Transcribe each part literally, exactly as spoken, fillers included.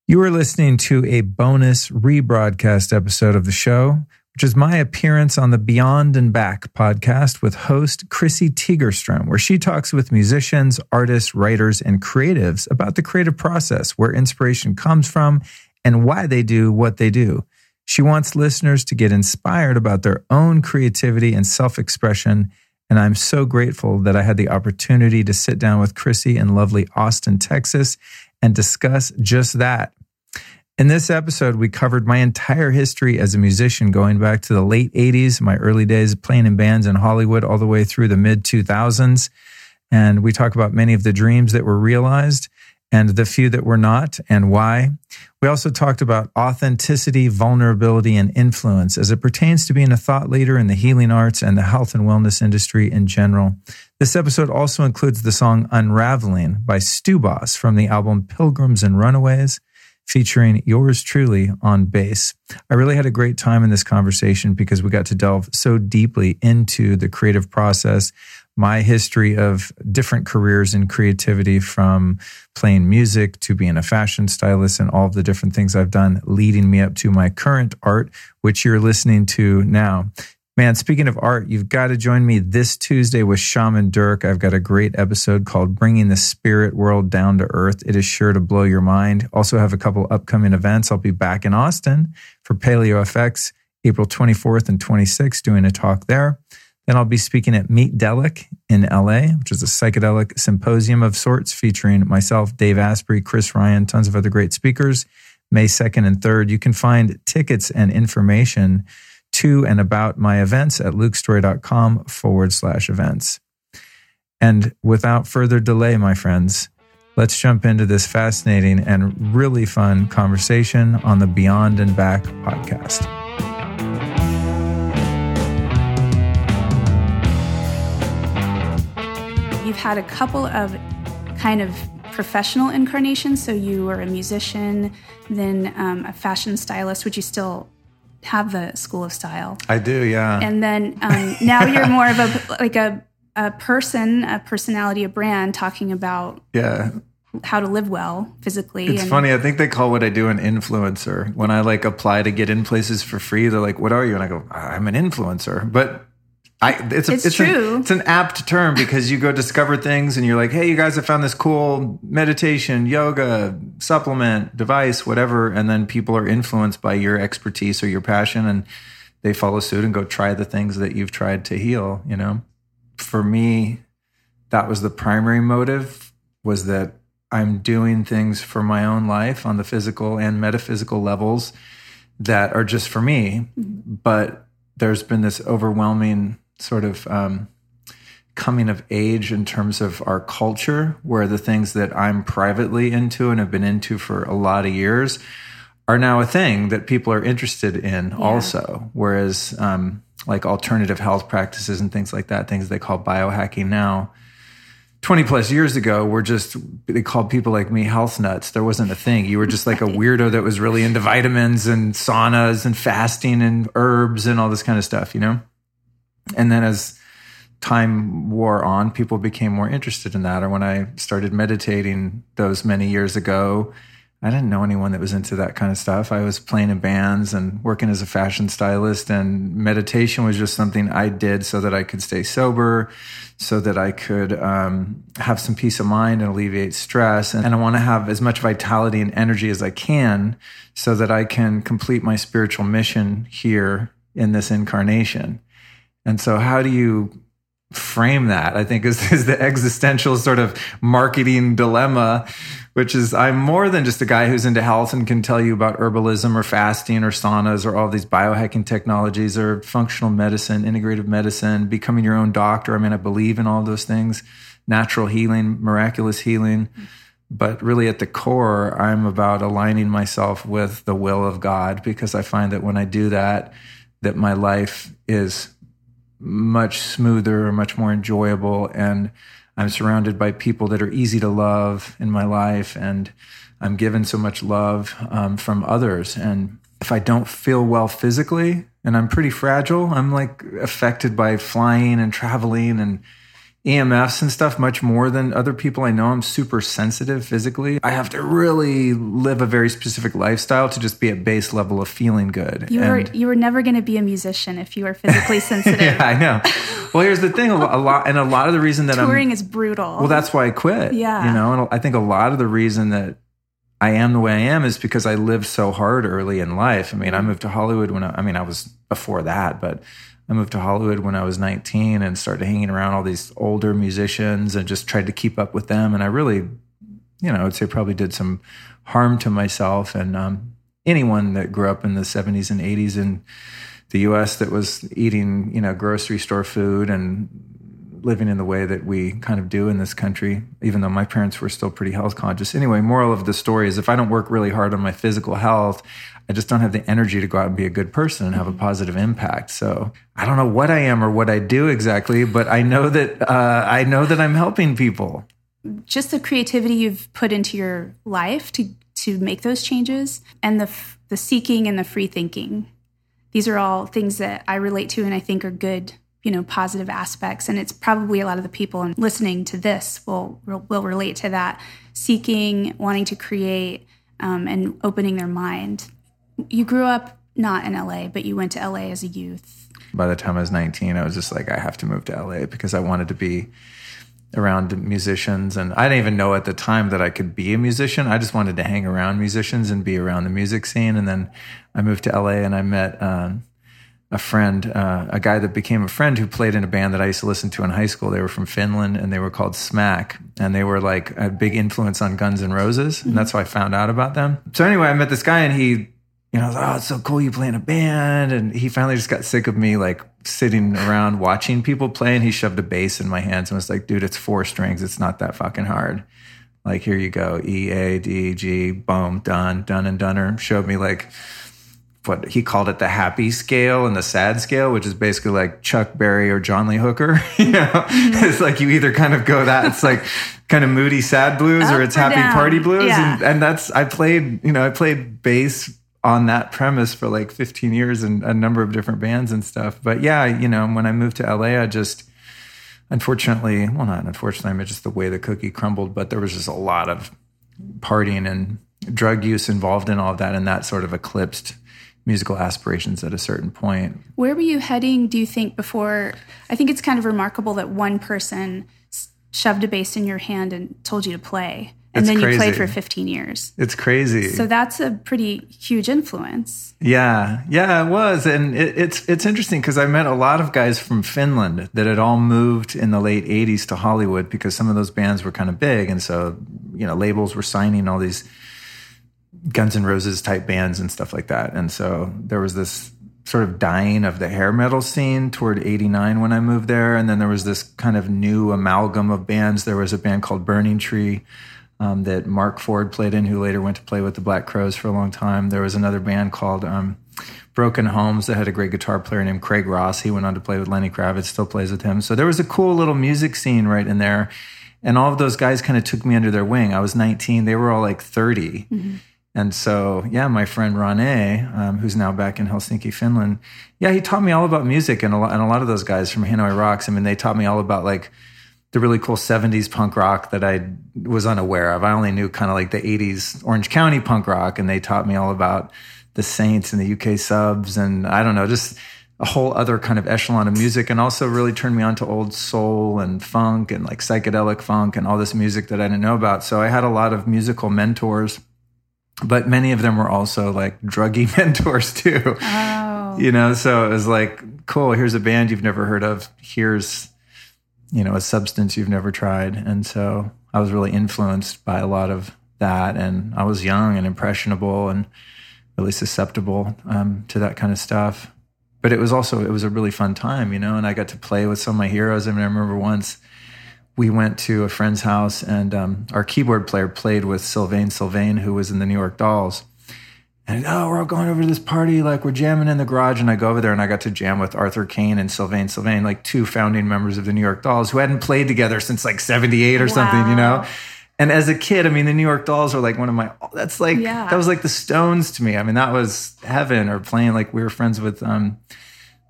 You are listening to a bonus rebroadcast episode of the show, which is my appearance on the Beyond and Back podcast with host Chrissy Tigerstrom, where she talks with musicians, artists, writers, and creatives about the creative process, where inspiration comes from, and why they do what they do. She wants listeners to get inspired about their own creativity and self-expression, and I'm so grateful that I had the opportunity to sit down with Chrissy in lovely Austin, Texas, and discuss just that. In this episode, we covered my entire history as a musician, going back to the late eighties, my early days playing in bands in Hollywood, all the way through the mid two thousands. And we talk about many of the dreams that were realized and the few that were not, and why. We also talked about authenticity, vulnerability, and influence as it pertains to being a thought leader in the healing arts and the health and wellness industry in general. This episode also includes the song Unraveling by Stu Boss from the album Pilgrims and Runaways, featuring yours truly on bass. I really had a great time in this conversation because we got to delve so deeply into the creative process, my history of different careers in creativity, from playing music to being a fashion stylist and all of the different things I've done leading me up to my current art, which you're listening to now. Man, speaking of art, you've got to join me this Tuesday with Shaman Durek. I've got a great episode called Bringing the Spirit World Down to Earth. It is sure to blow your mind. Also have a couple upcoming events. I'll be back in Austin for Paleo F X, April twenty-fourth and twenty-sixth, doing a talk there. Then I'll be speaking at Meet Delic in L A, which is a psychedelic symposium of sorts featuring myself, Dave Asprey, Chris Ryan, tons of other great speakers, May second and third. You can find tickets and information to and about my events at lukestory.com forward slash events. And without further delay, my friends, let's jump into this fascinating and really fun conversation on the Beyond and Back podcast. You've had a couple of kind of professional incarnations. So you were a musician, then um, a fashion stylist, which you still have the School of Style. I do, yeah. And then um, now you're more of a like a a person, a personality, a brand, talking about yeah how to live well physically. It's and funny. I think they call what I do an influencer. When I like apply to get in places for free, they're like, "What are you?" And I go, "I'm an influencer." But I, it's a, it's, it's true. A, it's an apt term because you go discover things and you're like, hey, you guys have found this cool meditation, yoga, supplement, device, whatever. And then people are influenced by your expertise or your passion and they follow suit and go try the things that you've tried to heal, you know? For me, that was the primary motive, was that I'm doing things for my own life on the physical and metaphysical levels that are just for me. But there's been this overwhelming sort of um, coming of age in terms of our culture, where the things that I'm privately into and have been into for a lot of years are now a thing that people are interested in yeah. also. Whereas um, like alternative health practices and things like that, things they call biohacking now, twenty plus years ago were just, they called people like me health nuts. There wasn't a thing. You were just like a weirdo that was really into vitamins and saunas and fasting and herbs and all this kind of stuff, you know? And then as time wore on, people became more interested in that. Or when I started meditating those many years ago, I didn't know anyone that was into that kind of stuff. I was playing in bands and working as a fashion stylist, and meditation was just something I did so that I could stay sober, so that I could um, have some peace of mind and alleviate stress. And I want to have as much vitality and energy as I can so that I can complete my spiritual mission here in this incarnation. And so how do you frame that, I think, is, is the existential sort of marketing dilemma, which is I'm more than just a guy who's into health and can tell you about herbalism or fasting or saunas or all these biohacking technologies or functional medicine, integrative medicine, becoming your own doctor. I mean, I believe in all those things, natural healing, miraculous healing. But really at the core, I'm about aligning myself with the will of God, because I find that when I do that, that my life is much smoother, much more enjoyable, and I'm surrounded by people that are easy to love in my life, and I'm given so much love um, from others. And if I don't feel well physically, and I'm pretty fragile, I'm like affected by flying and traveling and, E M Fs and stuff much more than other people I know. I'm super sensitive physically. I have to really live a very specific lifestyle to just be at base level of feeling good. You were and, you were never going to be a musician if you were physically sensitive. Yeah, I know. Well, here's the thing. A lot, and a lot of the reason that touring I'm touring is brutal. Well, that's why I quit. Yeah, you know, and I think a lot of the reason that I am the way I am is because I lived so hard early in life. I mean, I moved to Hollywood when I, I mean, I was before that, but I moved to Hollywood when I was nineteen and started hanging around all these older musicians and just tried to keep up with them. And I really, you know, I would say probably did some harm to myself. And um, anyone that grew up in the seventies and eighties in the U S that was eating, you know, grocery store food and living in the way that we kind of do in this country, even though my parents were still pretty health conscious. Anyway, moral of the story is if I don't work really hard on my physical health, I just don't have the energy to go out and be a good person and have a positive impact. So I don't know what I am or what I do exactly, but I know that uh, I know that I'm helping people. Just the creativity you've put into your life to to make those changes, and the the seeking and the free thinking. These are all things that I relate to and I think are good, you know, positive aspects. And it's probably a lot of the people listening to this will will relate to that. Seeking, wanting to create, um, and opening their mind. You grew up not in L A, but you went to L A as a youth. By the time I was nineteen, I was just like, I have to move to L A because I wanted to be around musicians. And I didn't even know at the time that I could be a musician. I just wanted to hang around musicians and be around the music scene. And then I moved to L A and I met um, a friend, uh, a guy that became a friend who played in a band that I used to listen to in high school. They were from Finland and they were called Smack. And they were like a big influence on Guns N' Roses. And that's how I found out about them. So anyway, I met this guy and he, you know, oh, it's so cool you play in a band. And he finally just got sick of me like sitting around watching people play. And he shoved a bass in my hands and was like, dude, it's four strings. It's not that fucking hard. Like, here you go. E, A, D, G, boom, done, done and doneer. Showed me like what he called it, the happy scale and the sad scale, which is basically like Chuck Berry or John Lee Hooker. You know, mm-hmm. It's like you either kind of go that, it's like kind of moody sad blues Up or it's or happy down. party blues. Yeah. And, and that's, I played, you know, I played bass on that premise for like fifteen years in a number of different bands and stuff. But yeah, you know, when I moved to L A, I just, unfortunately, well, not unfortunately, I mean, just the way the cookie crumbled, but there was just a lot of partying and drug use involved in all of that. And that sort of eclipsed musical aspirations at a certain point. Where were you heading, do you think, before? I think it's kind of remarkable that one person shoved a bass in your hand and told you to play. And it's then crazy. You played for fifteen years. It's crazy. So that's a pretty huge influence. Yeah, yeah, it was. And it, it's it's interesting because I met a lot of guys from Finland that had all moved in the late eighties to Hollywood because some of those bands were kind of big. And so, you know, labels were signing all these Guns N' Roses type bands and stuff like that. And so there was this sort of dying of the hair metal scene toward eighty-nine when I moved there. And then there was this kind of new amalgam of bands. There was a band called Burning Tree um, that Mark Ford played in, who later went to play with the Black Crowes for a long time. There was another band called um, Broken Homes that had a great guitar player named Craig Ross. He went on to play with Lenny Kravitz, still plays with him. So there was a cool little music scene right in there. And all of those guys kind of took me under their wing. I was nineteen. They were all like thirty. Mm-hmm. And so, yeah, my friend Rane, um, who's now back in Helsinki, Finland, yeah, he taught me all about music. And a lot, and a lot of those guys from Hanoi Rocks, I mean, they taught me all about like the really cool seventies punk rock that I was unaware of. I only knew kind of like the eighties Orange County punk rock. And they taught me all about the Saints and the U K Subs. And I don't know, just a whole other kind of echelon of music, and also really turned me on to old soul and funk and like psychedelic funk and all this music that I didn't know about. So I had a lot of musical mentors. But many of them were also like druggy mentors too. Oh. You know, so it was like, cool, here's a band you've never heard of. Here's, you know, a substance you've never tried. And so I was really influenced by a lot of that. And I was young and impressionable and really susceptible um, to that kind of stuff. But it was also, it was a really fun time, you know, and I got to play with some of my heroes. I mean, I remember once we went to a friend's house and um, our keyboard player played with Sylvain Sylvain, who was in the New York Dolls. And, oh, we're all going over to this party, like we're jamming in the garage. And I go over there and I got to jam with Arthur Kane and Sylvain Sylvain, like two founding members of the New York Dolls who hadn't played together since like seventy-eight or wow. something, you know? And as a kid, I mean, the New York Dolls are like one of my, that's like, yeah. that was like the Stones to me. I mean, that was heaven. Or playing, like we were friends with um,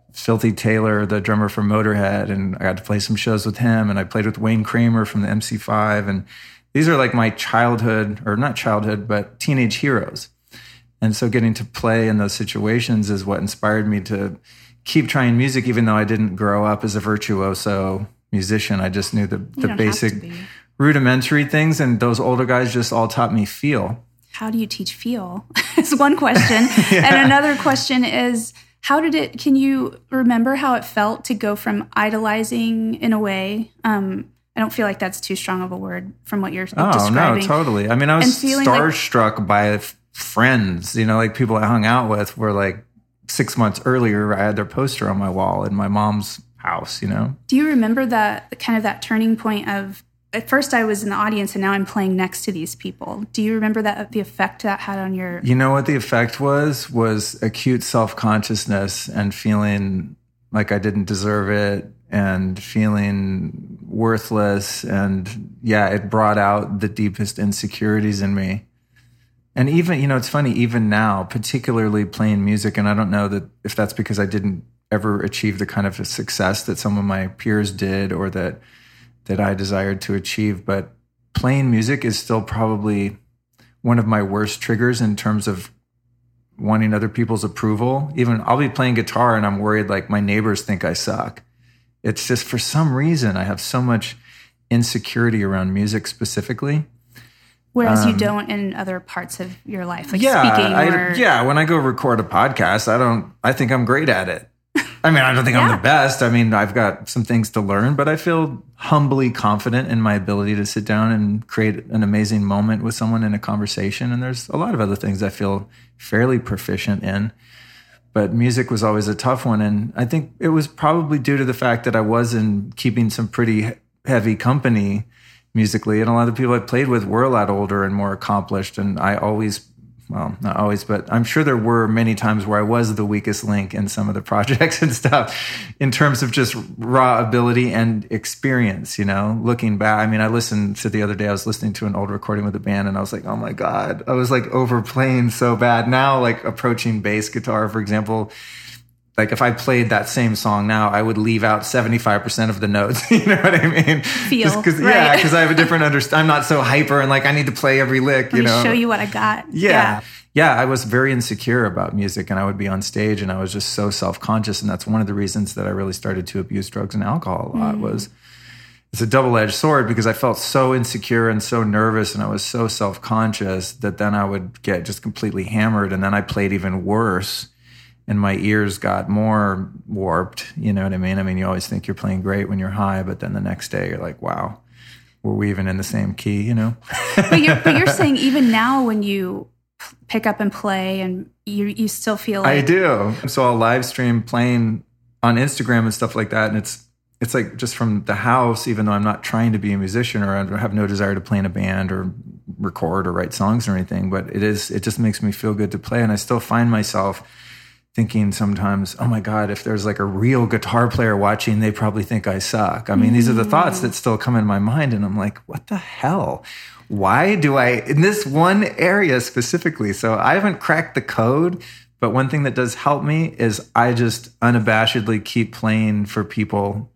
Filthy Taylor, the drummer from Motorhead, and I got to play some shows with him, and I played with Wayne Kramer from the M C five, and these are like my childhood, or not childhood, but teenage heroes. And so getting to play in those situations is what inspired me to keep trying music, even though I didn't grow up as a virtuoso musician. I just knew the, the basic rudimentary things, and those older guys just all taught me feel. How do you teach feel? It's one question. Yeah. And another question is, how did it, can you remember how it felt to go from idolizing in a way? Um, I don't feel like that's too strong of a word from what you're oh, describing. Oh, no, totally. I mean, I was starstruck like, by f- friends, you know, like people I hung out with were like six months earlier, I had their poster on my wall in my mom's house, you know? Do you remember that kind of that turning point of, at first I was in the audience and now I'm playing next to these people. Do you remember that the effect that had on your... You know what the effect was? Was acute self-consciousness and feeling like I didn't deserve it and feeling worthless. And yeah, it brought out the deepest insecurities in me. And even, you know, it's funny, even now, particularly playing music, and I don't know that if that's because I didn't ever achieve the kind of success that some of my peers did or that that I desired to achieve, but playing music is still probably one of my worst triggers in terms of wanting other people's approval. Even I'll be playing guitar and I'm worried like my neighbors think I suck. It's just for some reason I have so much insecurity around music specifically. Whereas um, you don't in other parts of your life, like yeah, speaking or... I, yeah, when I go record a podcast, I don't, I think I'm great at it. I mean, I don't think yeah. I'm the best. I mean, I've got some things to learn, but I feel humbly confident in my ability to sit down and create an amazing moment with someone in a conversation. And there's a lot of other things I feel fairly proficient in. But music was always a tough one. And I think it was probably due to the fact that I was in keeping some pretty heavy company musically. And a lot of the people I played with were a lot older and more accomplished. And I always... Well, not always, but I'm sure there were many times where I was the weakest link in some of the projects and stuff in terms of just raw ability and experience, you know, looking back. I mean, I listened to the other day, I was listening to an old recording with a band and I was like, oh my God, I was like overplaying so bad. Now, like approaching bass guitar, for example, like if I played that same song now, I would leave out seventy-five percent of the notes. You know what I mean? Feel, Just cause, right. Yeah, because I have a different understanding. I'm not so hyper and like I need to play every lick, Let you me know? show you what I got. Yeah. yeah. Yeah, I was very insecure about music and I would be on stage and I was just so self-conscious. And that's one of the reasons that I really started to abuse drugs and alcohol a lot mm. was it's a double-edged sword because I felt so insecure and so nervous and I was so self-conscious that then I would get just completely hammered and then I played even worse and my ears got more warped. You know what I mean? I mean, you always think you're playing great when you're high, but then the next day you're like, wow, were we even in the same key, you know? but, you're, but you're saying even now when you pick up and play and you you still feel like... I do. So I'll live stream playing on Instagram and stuff like that. And it's it's like just from the house, even though I'm not trying to be a musician or I have no desire to play in a band or record or write songs or anything, but it is it just makes me feel good to play. And I still find myself thinking sometimes, oh my God, if there's like a real guitar player watching, they probably think I suck. I mean, mm. these are the thoughts that still come in my mind. And I'm like, what the hell? Why do I, in this one area specifically? So I haven't cracked the code, but one thing that does help me is I just unabashedly keep playing for people.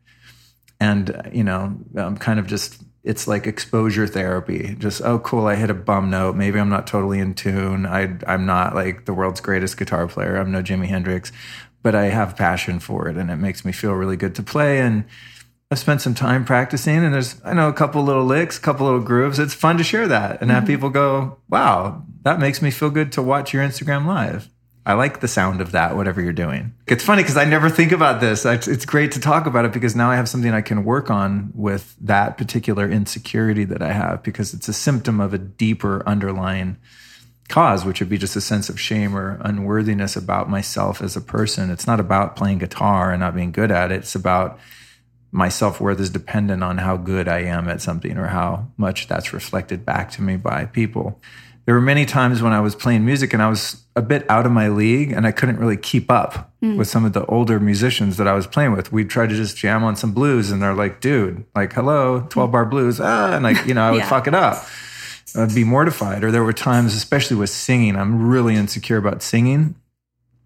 And, you know, I'm kind of just, it's like exposure therapy. Just, oh, cool, I hit a bum note. Maybe I'm not totally in tune. I, I'm not like the world's greatest guitar player. I'm no Jimi Hendrix, but I have passion for it and it makes me feel really good to play. And I've spent some time practicing and there's, I know, a couple little licks, a couple little grooves. It's fun to share that and mm-hmm. have people go, wow, that makes me feel good to watch your Instagram live. I like the sound of that, whatever you're doing. It's funny because I never think about this. It's great to talk about it because now I have something I can work on with that particular insecurity that I have because it's a symptom of a deeper underlying cause, which would be just a sense of shame or unworthiness about myself as a person. It's not about playing guitar and not being good at it. It's about my self-worth is dependent on how good I am at something or how much that's reflected back to me by people. There were many times when I was playing music and I was a bit out of my league and I couldn't really keep up mm. with some of the older musicians that I was playing with. We'd try to just jam on some blues and they're like, dude, like, hello, twelve bar blues. Ah, and like, you know, I would yeah. fuck it up. I'd be mortified. Or there were times, especially with singing, I'm really insecure about singing.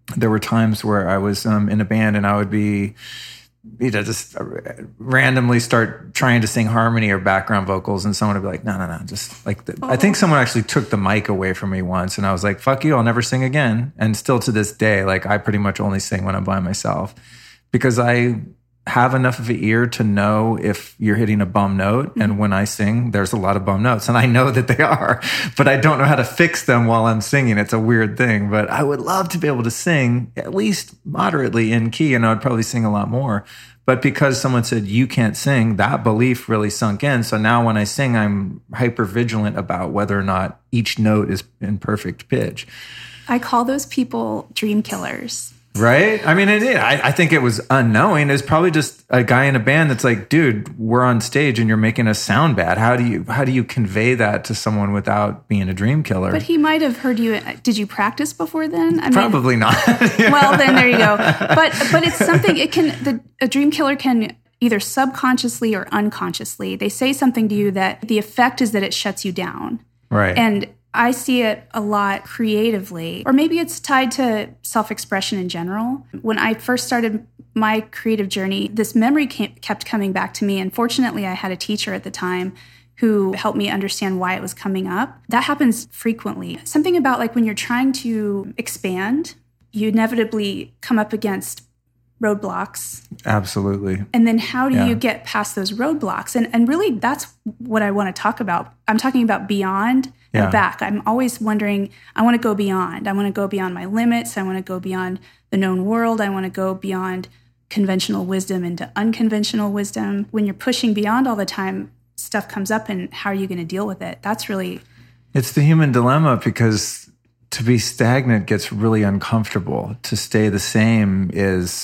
there were times where I was um, in a band and I would be, you know, just randomly start trying to sing harmony or background vocals, and someone would be like, no, no, no, just like, the, oh. I think someone actually took the mic away from me once, and I was like, fuck you, I'll never sing again. And still to this day, like, I pretty much only sing when I'm by myself, because I have enough of an ear to know if you're hitting a bum note. Mm-hmm. And when I sing, there's a lot of bum notes, and I know that they are, but I don't know how to fix them while I'm singing. It's a weird thing, but I would love to be able to sing at least moderately in key, and I'd probably sing a lot more. But because someone said you can't sing, that belief really sunk in. So now when I sing, I'm hyper vigilant about whether or not each note is in perfect pitch. I call those people dream killers. Right? I mean, it, I, I think it was unknowing. It's probably just a guy in a band that's like, dude, we're on stage and you're making us sound bad. How do you how do you convey that to someone without being a dream killer? But he might have heard you. Did you practice before then? I probably mean, not. Well, then there you go. But but it's something. It can the a dream killer can either subconsciously or unconsciously. They say something to you that the effect is that it shuts you down. Right. And I see it a lot creatively, or maybe it's tied to self-expression in general. When I first started my creative journey, this memory came, kept coming back to me. And fortunately, I had a teacher at the time who helped me understand why it was coming up. That happens frequently. Something about like when you're trying to expand, you inevitably come up against roadblocks. Absolutely. And then how do yeah. you get past those roadblocks? And and really, that's what I want to talk about. I'm talking about beyond yeah. and back. I'm always wondering, I want to go beyond. I want to go beyond my limits. I want to go beyond the known world. I want to go beyond conventional wisdom into unconventional wisdom. When you're pushing beyond all the time, stuff comes up, and how are you going to deal with it? That's really... It's the human dilemma, because to be stagnant gets really uncomfortable. To stay the same is...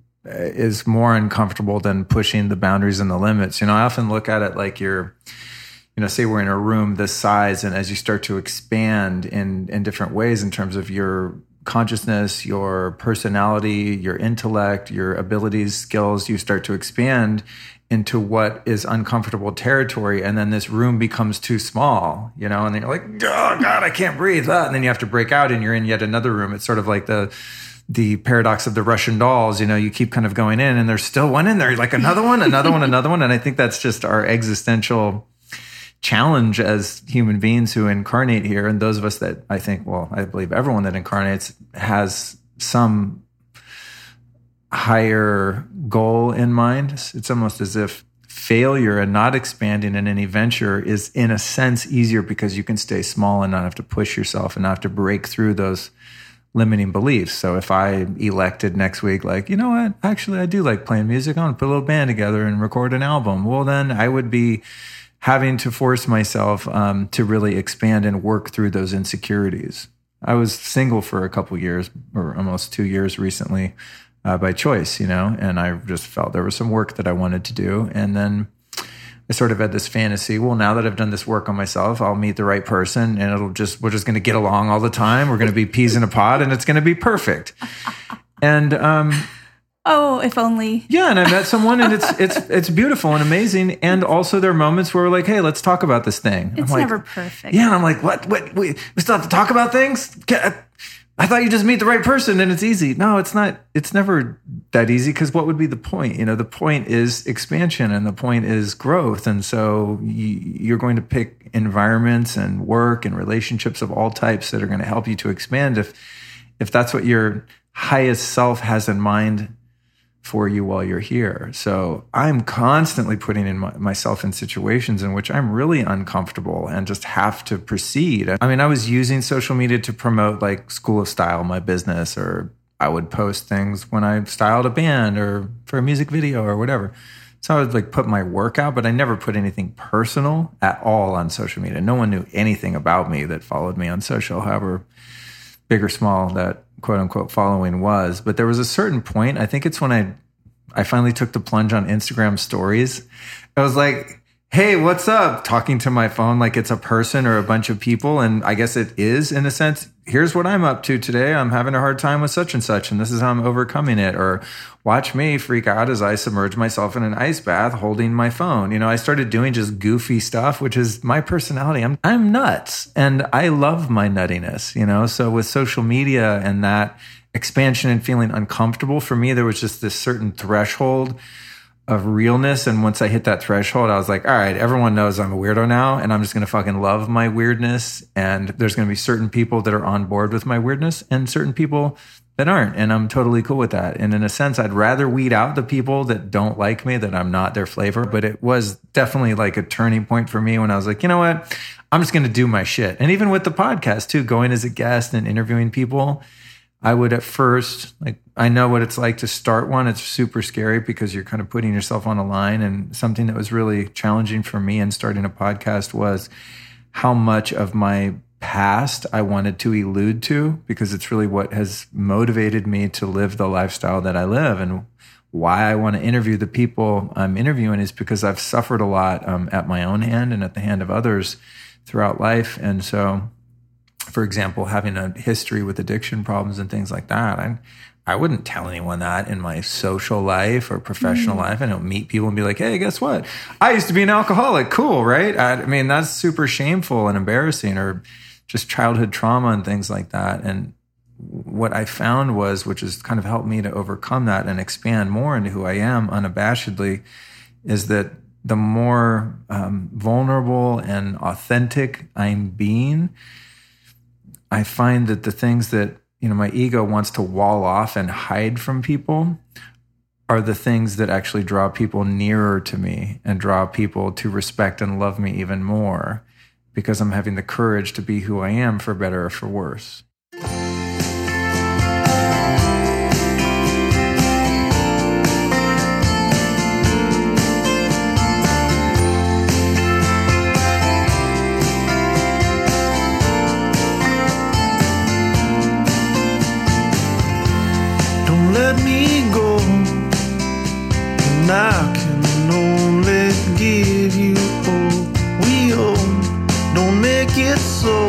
is more uncomfortable than pushing the boundaries and the limits. You know, I often look at it like you're, you know, say we're in a room this size, and as you start to expand in, in different ways in terms of your consciousness, your personality, your intellect, your abilities, skills, you start to expand into what is uncomfortable territory. And then this room becomes too small, you know, and then you're like, oh God, I can't breathe. Ah. And then you have to break out and you're in yet another room. It's sort of like the, the paradox of the Russian dolls. You know, you keep kind of going in and there's still one in there, like another one, another one, another one. And I think that's just our existential challenge as human beings who incarnate here. And those of us that I think, well, I believe everyone that incarnates has some higher goal in mind. It's almost as if failure and not expanding in any venture is in a sense easier because you can stay small and not have to push yourself and not have to break through those limiting beliefs. So if I elected next week, like, you know what, actually I do like playing music, I want to put a little band together and record an album. Well, then I would be having to force myself um, to really expand and work through those insecurities. I was single for a couple years, or almost two years recently, uh, by choice, you know, and I just felt there was some work that I wanted to do. And then I sort of had this fantasy, well, now that I've done this work on myself, I'll meet the right person and it'll just, we're just going to get along all the time. We're going to be peas in a pod and it's going to be perfect. And, um, oh, if only. Yeah. And I met someone and it's, it's, it's beautiful and amazing. And also there are moments where we're like, hey, let's talk about this thing. It's I'm never like, perfect. Yeah. And I'm like, what, what, we, we still have to talk about things? I thought you just meet the right person and it's easy. No, it's not. It's never that easy, because what would be the point? You know, the point is expansion and the point is growth. And so you're going to pick environments and work and relationships of all types that are going to help you to expand if if that's what your highest self has in mind for you while you're here. So I'm constantly putting in my, myself in situations in which I'm really uncomfortable and just have to proceed. I mean, I was using social media to promote like School of Style, my business, or I would post things when I styled a band or for a music video or whatever. So I would like put my work out, but I never put anything personal at all on social media. No one knew anything about me that followed me on social, however big or small that quote unquote following was. But there was a certain point, I think it's when I I finally took the plunge on Instagram stories. I was like, hey, what's up? Talking to my phone like it's a person or a bunch of people. And I guess it is in a sense. Here's what I'm up to today. I'm having a hard time with such and such, and this is how I'm overcoming it. Or watch me freak out as I submerge myself in an ice bath holding my phone. You know, I started doing just goofy stuff, which is my personality. I'm I'm nuts, and I love my nuttiness, you know. So with social media and that expansion and feeling uncomfortable. For me, there was just this certain threshold of realness. And once I hit that threshold, I was like, all right, everyone knows I'm a weirdo now, and I'm just going to fucking love my weirdness. And there's going to be certain people that are on board with my weirdness and certain people that aren't. And I'm totally cool with that. And in a sense, I'd rather weed out the people that don't like me, that I'm not their flavor. But it was definitely like a turning point for me when I was like, you know what? I'm just going to do my shit. And even with the podcast too, going as a guest and interviewing people, I would at first, like, I know what it's like to start one. It's super scary because you're kind of putting yourself on a line. And something that was really challenging for me in starting a podcast was how much of my past I wanted to elude to, because it's really what has motivated me to live the lifestyle that I live. And why I want to interview the people I'm interviewing is because I've suffered a lot um, at my own hand and at the hand of others throughout life. And so, for example, having a history with addiction problems and things like that, I I wouldn't tell anyone that in my social life or professional mm. life. I don't meet people and be like, hey, guess what? I used to be an alcoholic. Cool, right? I, I mean, that's super shameful and embarrassing, or just childhood trauma and things like that. And what I found was, which has kind of helped me to overcome that and expand more into who I am unabashedly, is that the more um, vulnerable and authentic I'm being, I find that the things that, you know, my ego wants to wall off and hide from people are the things that actually draw people nearer to me and draw people to respect and love me even more, because I'm having the courage to be who I am, for better or for worse. Let me go, and I can only give you all we own. Don't make it so,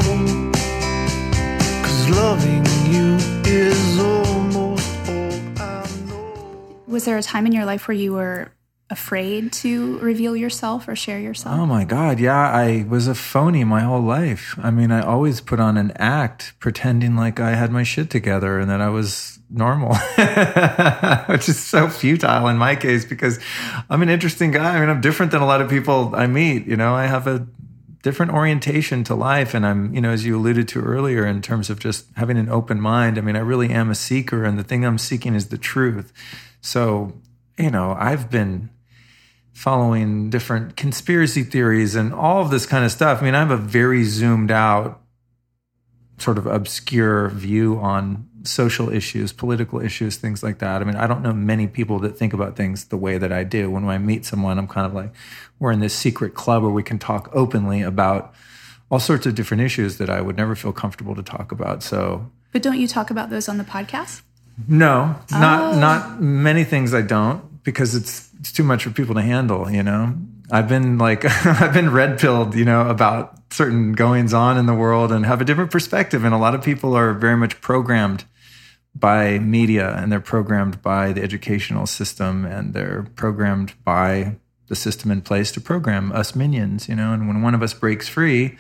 'cause loving you is almost all I know. Was there a time in your life where you were afraid to reveal yourself or share yourself? Oh my God, yeah, I was a phony my whole life. I mean, I always put on an act pretending like I had my shit together and that I was normal, which is so futile in my case because I'm an interesting guy. I mean, I'm different than a lot of people I meet. You know, I have a different orientation to life. And I'm, you know, as you alluded to earlier, in terms of just having an open mind, I mean, I really am a seeker, and the thing I'm seeking is the truth. So, you know, I've been following different conspiracy theories and all of this kind of stuff. I mean, I have a very zoomed out, sort of obscure view on social issues, political issues, things like that. I mean, I don't know many people that think about things the way that I do. When I meet someone, I'm kind of like, we're in this secret club where we can talk openly about all sorts of different issues that I would never feel comfortable to talk about. So, but don't you talk about those on the podcast? No, oh. not not many things I don't, because it's it's too much for people to handle, you know. I've been like I've been red pilled, you know, about certain goings on in the world and have a different perspective. And a lot of people are very much programmed by media, and they're programmed by the educational system, and they're programmed by the system in place to program us minions, you know. And when one of us breaks free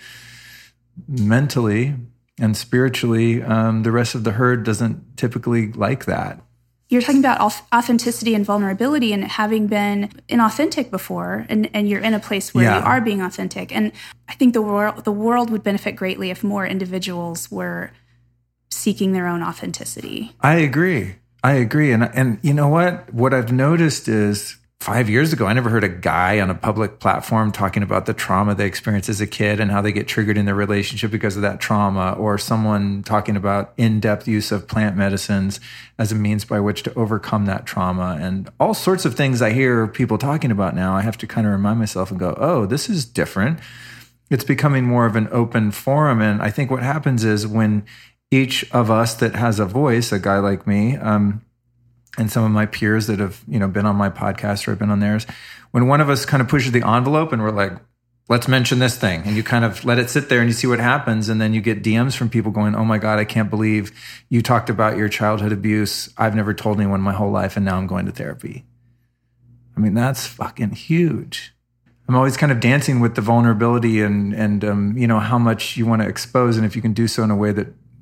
mentally and spiritually, um, the rest of the herd doesn't typically like that. You're talking about authenticity and vulnerability, and having been inauthentic before, and, and you're in a place where yeah. you are being authentic. And I think the world the world would benefit greatly if more individuals were seeking their own authenticity. I agree. I agree. And and you know what? What I've noticed is, five years ago, I never heard a guy on a public platform talking about the trauma they experienced as a kid and how they get triggered in their relationship because of that trauma, or someone talking about in-depth use of plant medicines as a means by which to overcome that trauma, and all sorts of things I hear people talking about now. I have to kind of remind myself and go, oh, this is different. It's becoming more of an open forum. And I think what happens is, when each of us that has a voice, a guy like me, um, and some of my peers that have, you know, been on my podcast or I've been on theirs, when one of us kind of pushes the envelope and we're like, let's mention this thing, and you kind of let it sit there and you see what happens, and then you get D Ms from people going, oh my God, I can't believe you talked about your childhood abuse. I've never told anyone my whole life, and now I'm going to therapy. I mean, that's fucking huge. I'm always kind of dancing with the vulnerability and, and um, you know, how much you want to expose, and if you can do so in a way that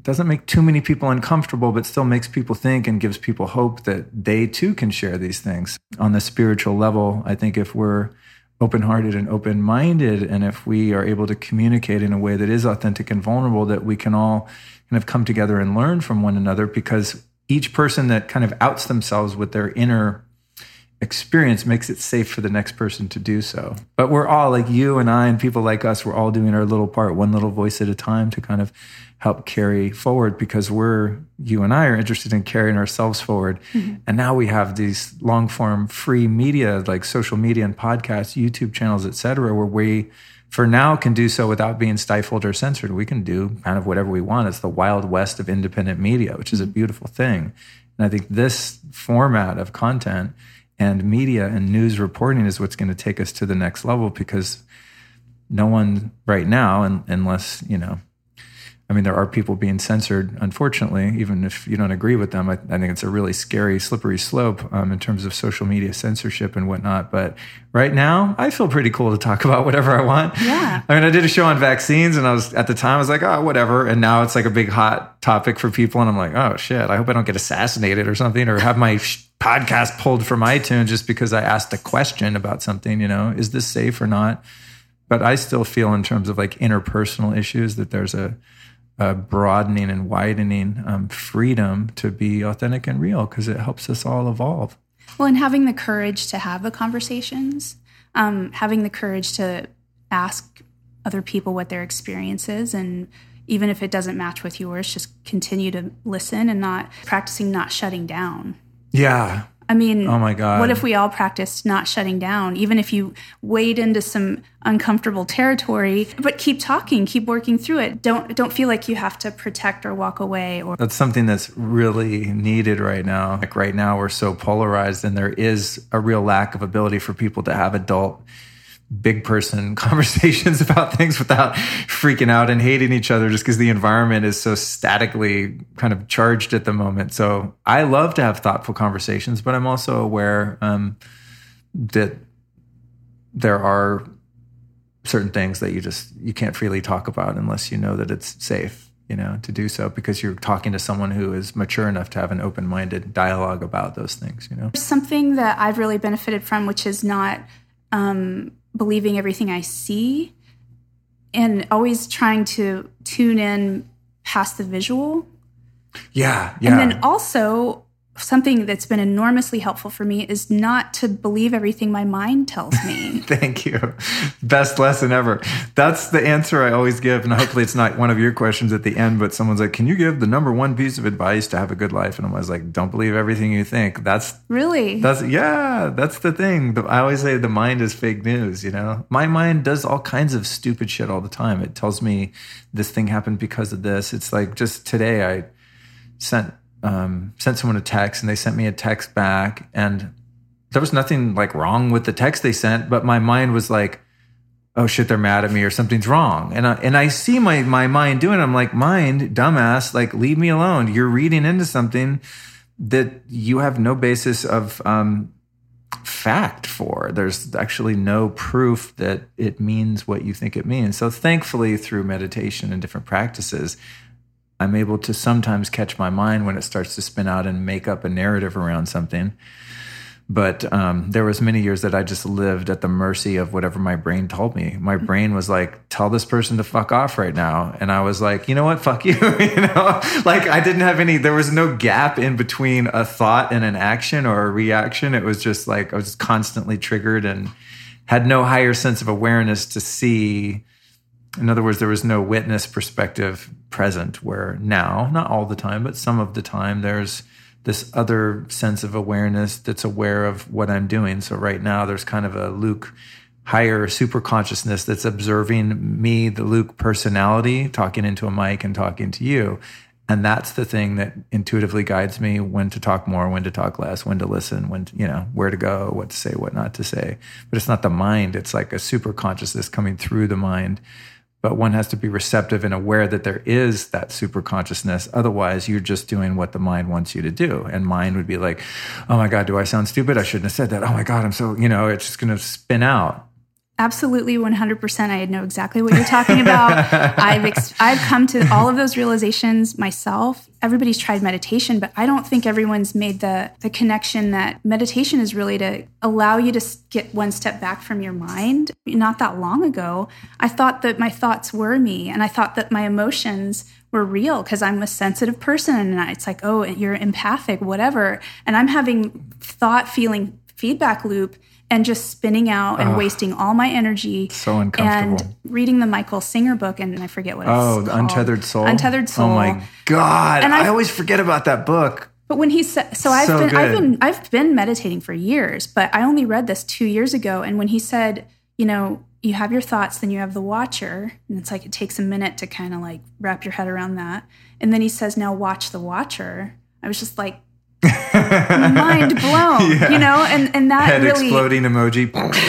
doesn't make too many people uncomfortable, but still makes people think and gives people hope that they too can share these things. On the spiritual level, I think if we're open-hearted and open-minded, and if we are able to communicate in a way that is authentic and vulnerable, that we can all kind of come together and learn from one another, because each person that kind of outs themselves with their inner experience makes it safe for the next person to do so. But we're all, like you and I and people like us, we're all doing our little part, one little voice at a time, to kind of help carry forward, because we're, you and I are interested in carrying ourselves forward. Mm-hmm. And now we have these long form free media, like social media and podcasts, YouTube channels, et cetera, where we, for now, can do so without being stifled or censored. We can do kind of whatever we want. It's the wild west of independent media, which is a beautiful thing. And I think this format of content and media and news reporting is what's going to take us to the next level, because no one right now, and, unless, you know, I mean, there are people being censored, unfortunately, even if you don't agree with them. I, I think it's a really scary, slippery slope um, in terms of social media censorship and whatnot. But right now, I feel pretty cool to talk about whatever I want. Yeah. I mean, I did a show on vaccines, and I was, at the time, I was like, oh, whatever. And now it's like a big hot topic for people. And I'm like, oh, shit, I hope I don't get assassinated or something, or have my sh- podcast pulled from iTunes just because I asked a question about something, you know, is this safe or not? But I still feel, in terms of like interpersonal issues, that there's a, a broadening and widening um, freedom to be authentic and real, because it helps us all evolve. Well, and having the courage to have the conversations, um, having the courage to ask other people what their experience is, and even if it doesn't match with yours, just continue to listen, and not practicing not shutting down. Yeah. I mean, oh my God. What if we all practiced not shutting down, even if you wade into some uncomfortable territory, but keep talking, keep working through it. Don't don't feel like you have to protect or walk away. Or That's something that's really needed right now. Like right now, we're so polarized, and there is a real lack of ability for people to have adult, big person conversations about things without freaking out and hating each other, just because the environment is so statically kind of charged at the moment. So I love to have thoughtful conversations, but I'm also aware um, that there are certain things that you just, you can't freely talk about unless you know that it's safe, you know, to do so, because you're talking to someone who is mature enough to have an open-minded dialogue about those things, you know. Something that I've really benefited from, which is not um, believing everything I see, and always trying to tune in past the visual. Yeah, yeah. And then also, something that's been enormously helpful for me is not to believe everything my mind tells me. Thank you. Best lesson ever. That's the answer I always give. And hopefully it's not one of your questions at the end, but someone's like, can you give the number one piece of advice to have a good life? And I was like, don't believe everything you think. That's really, that's, yeah, that's the thing. I always say the mind is fake news, you know, my mind does all kinds of stupid shit all the time. It tells me this thing happened because of this. It's like, just today I sent, Um, sent someone a text, and they sent me a text back, and there was nothing like wrong with the text they sent, but my mind was like, oh shit, they're mad at me or something's wrong. And I, and I see my, my mind doing it. I'm like, mind, dumbass, like leave me alone. You're reading into something that you have no basis of um, fact for. There's actually no proof that it means what you think it means. So thankfully, through meditation and different practices, I'm able to sometimes catch my mind when it starts to spin out and make up a narrative around something. But um, there was many years that I just lived at the mercy of whatever my brain told me. My brain was like, tell this person to fuck off right now. And I was like, you know what? Fuck you. you know, like I didn't have any, there was no gap in between a thought and an action or a reaction. It was just like, I was constantly triggered and had no higher sense of awareness to see. In other words, there was no witness perspective present, where now, not all the time, but some of the time, there's this other sense of awareness that's aware of what I'm doing. So right now, there's kind of a Luke higher super consciousness that's observing me, the Luke personality, talking into a mic and talking to you. And that's the thing that intuitively guides me when to talk more, when to talk less, when to listen, when to, you know, where to go, what to say, what not to say. But it's not the mind. It's like a super consciousness coming through the mind. But one has to be receptive and aware that there is that super consciousness. Otherwise, you're just doing what the mind wants you to do. And mind would be like, oh my God, do I sound stupid? I shouldn't have said that. Oh my God, I'm so, you know, it's just going to spin out. Absolutely, one hundred percent. I know exactly what you're talking about. I've ex- I've come to all of those realizations myself. Everybody's tried meditation, but I don't think everyone's made the the connection that meditation is really to allow you to get one step back from your mind. Not that long ago, I thought that my thoughts were me, and I thought that my emotions were real because I'm a sensitive person, and it's like, oh, you're empathic, whatever. And I'm having thought, feeling feedback loop and just spinning out and oh, wasting all my energy. So uncomfortable. And reading the Michael Singer book, and I forget what oh, it's called. called. Untethered Soul? Untethered Soul. Oh my God. And I always forget about that book. But when he said, so I've so been, good. I've been, I've been meditating for years, but I only read this two years ago. And when he said, you know, you have your thoughts, then you have the watcher. And it's like, it takes a minute to kind of like wrap your head around that. And then he says, now watch the watcher. I was just like, mind blown, yeah. you know, and, and that Head really exploding emoji.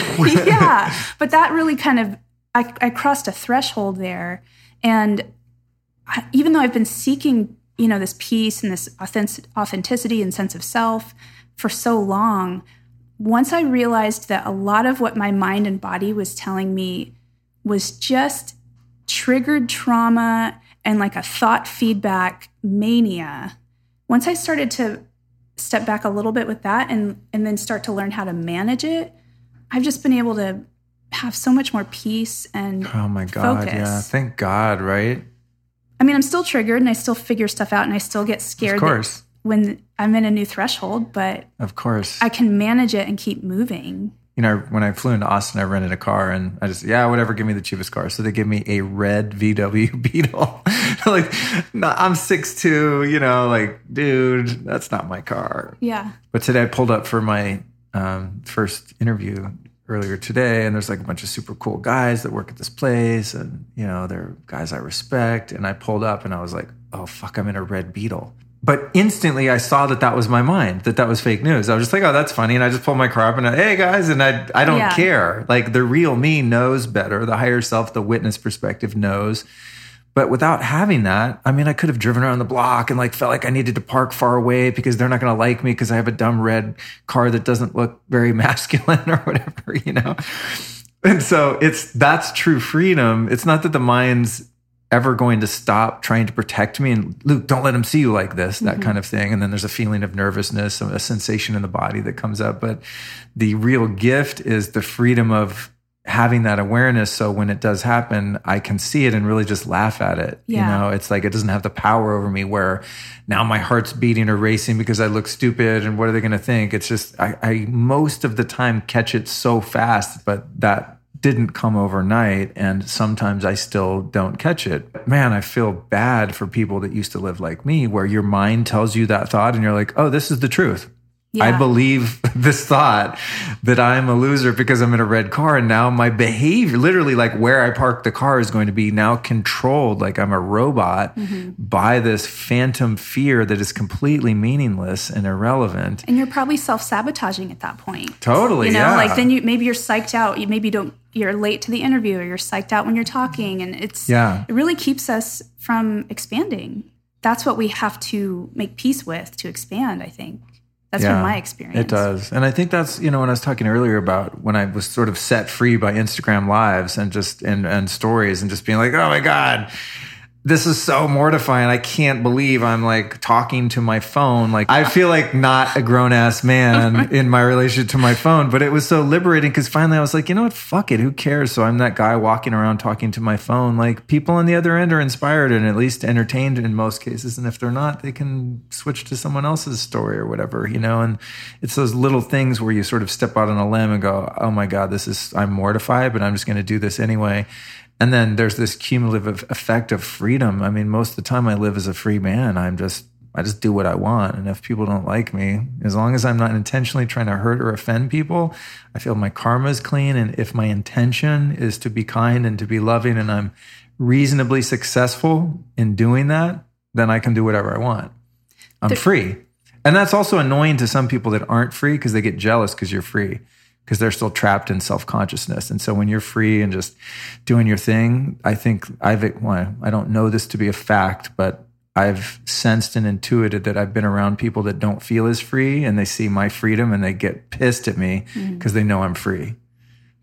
yeah. But that really kind of, I, I crossed a threshold there. And I, even though I've been seeking, you know, this peace and this authentic, authenticity and sense of self for so long, once I realized that a lot of what my mind and body was telling me was just triggered trauma and like a thought feedback mania, once I started to step back a little bit with that and, and then start to learn how to manage it, I've just been able to have so much more peace and oh my God, focus. Yeah. Thank God, right? I mean, I'm still triggered and I still figure stuff out and I still get scared of course. when I'm in a new threshold, but of course I can manage it and keep moving. You know, when I flew into Austin, I rented a car and I just, yeah, whatever, give me the cheapest car. So they give me a red V W Beetle. Like, no, I'm six two, you know, like, dude, that's not my car. Yeah. But today I pulled up for my um, first interview earlier today, and there's like a bunch of super cool guys that work at this place. And, you know, they're guys I respect. And I pulled up and I was like, oh, fuck, I'm in a red Beetle. But instantly I saw that that was my mind, that that was fake news. I was just like, oh, that's funny. And I just pulled my car up and I, hey, guys, and I I don't yeah. care. Like the real me knows better. The higher self, the witness perspective knows. But without having that, I mean, I could have driven around the block and like felt like I needed to park far away because they're not going to like me because I have a dumb red car that doesn't look very masculine or whatever, you know? And so it's, that's true freedom. It's not that the mind's ever going to stop trying to protect me and Luke, don't let him see you like this, that mm-hmm. kind of thing. And then there's a feeling of nervousness, a sensation in the body that comes up. But the real gift is the freedom of having that awareness. So when it does happen, I can see it and really just laugh at it. Yeah. You know, it's like, it doesn't have the power over me where now my heart's beating or racing because I look stupid and what are they going to think? It's just, I, I most of the time catch it so fast, but that didn't come overnight. And sometimes I still don't catch it. Man, I feel bad for people that used to live like me, where your mind tells you that thought and you're like, oh, this is the truth. Yeah. I believe this thought that I'm a loser because I'm in a red car. And now my behavior, literally like where I park the car, is going to be now controlled like I'm a robot mm-hmm. by this phantom fear that is completely meaningless and irrelevant. And you're probably self-sabotaging at that point. Totally, you know, yeah. Like then you maybe you're psyched out. You maybe don't. You're late to the interview, or you're psyched out when you're talking, and it's yeah. it really keeps us from expanding. That's what we have to make peace with to expand, I think. That's yeah, been my experience. It does. And I think that's, you know, when I was talking earlier about when I was sort of set free by Instagram lives and just, and, and stories and just being like, oh my God, this is so mortifying. I can't believe I'm like talking to my phone. Like I feel like not a grown ass man in my relationship to my phone, but it was so liberating because finally I was like, you know what? Fuck it. Who cares? So I'm that guy walking around talking to my phone. Like people on the other end are inspired and at least entertained in most cases. And if they're not, they can switch to someone else's story or whatever, you know? And it's those little things where you sort of step out on a limb and go, oh my God, this is, I'm mortified, but I'm just going to do this anyway. And then there's this cumulative effect of freedom. I mean, most of the time I live as a free man. I'm just, I just do what I want. And if people don't like me, as long as I'm not intentionally trying to hurt or offend people, I feel my karma is clean. And if my intention is to be kind and to be loving and I'm reasonably successful in doing that, then I can do whatever I want. I'm the- free. And that's also annoying to some people that aren't free because they get jealous because you're free, because they're still trapped in self-consciousness. And so when you're free and just doing your thing, I think I've, well, I don't know this to be a fact, but I've sensed and intuited that I've been around people that don't feel as free and they see my freedom and they get pissed at me because mm. they know I'm free.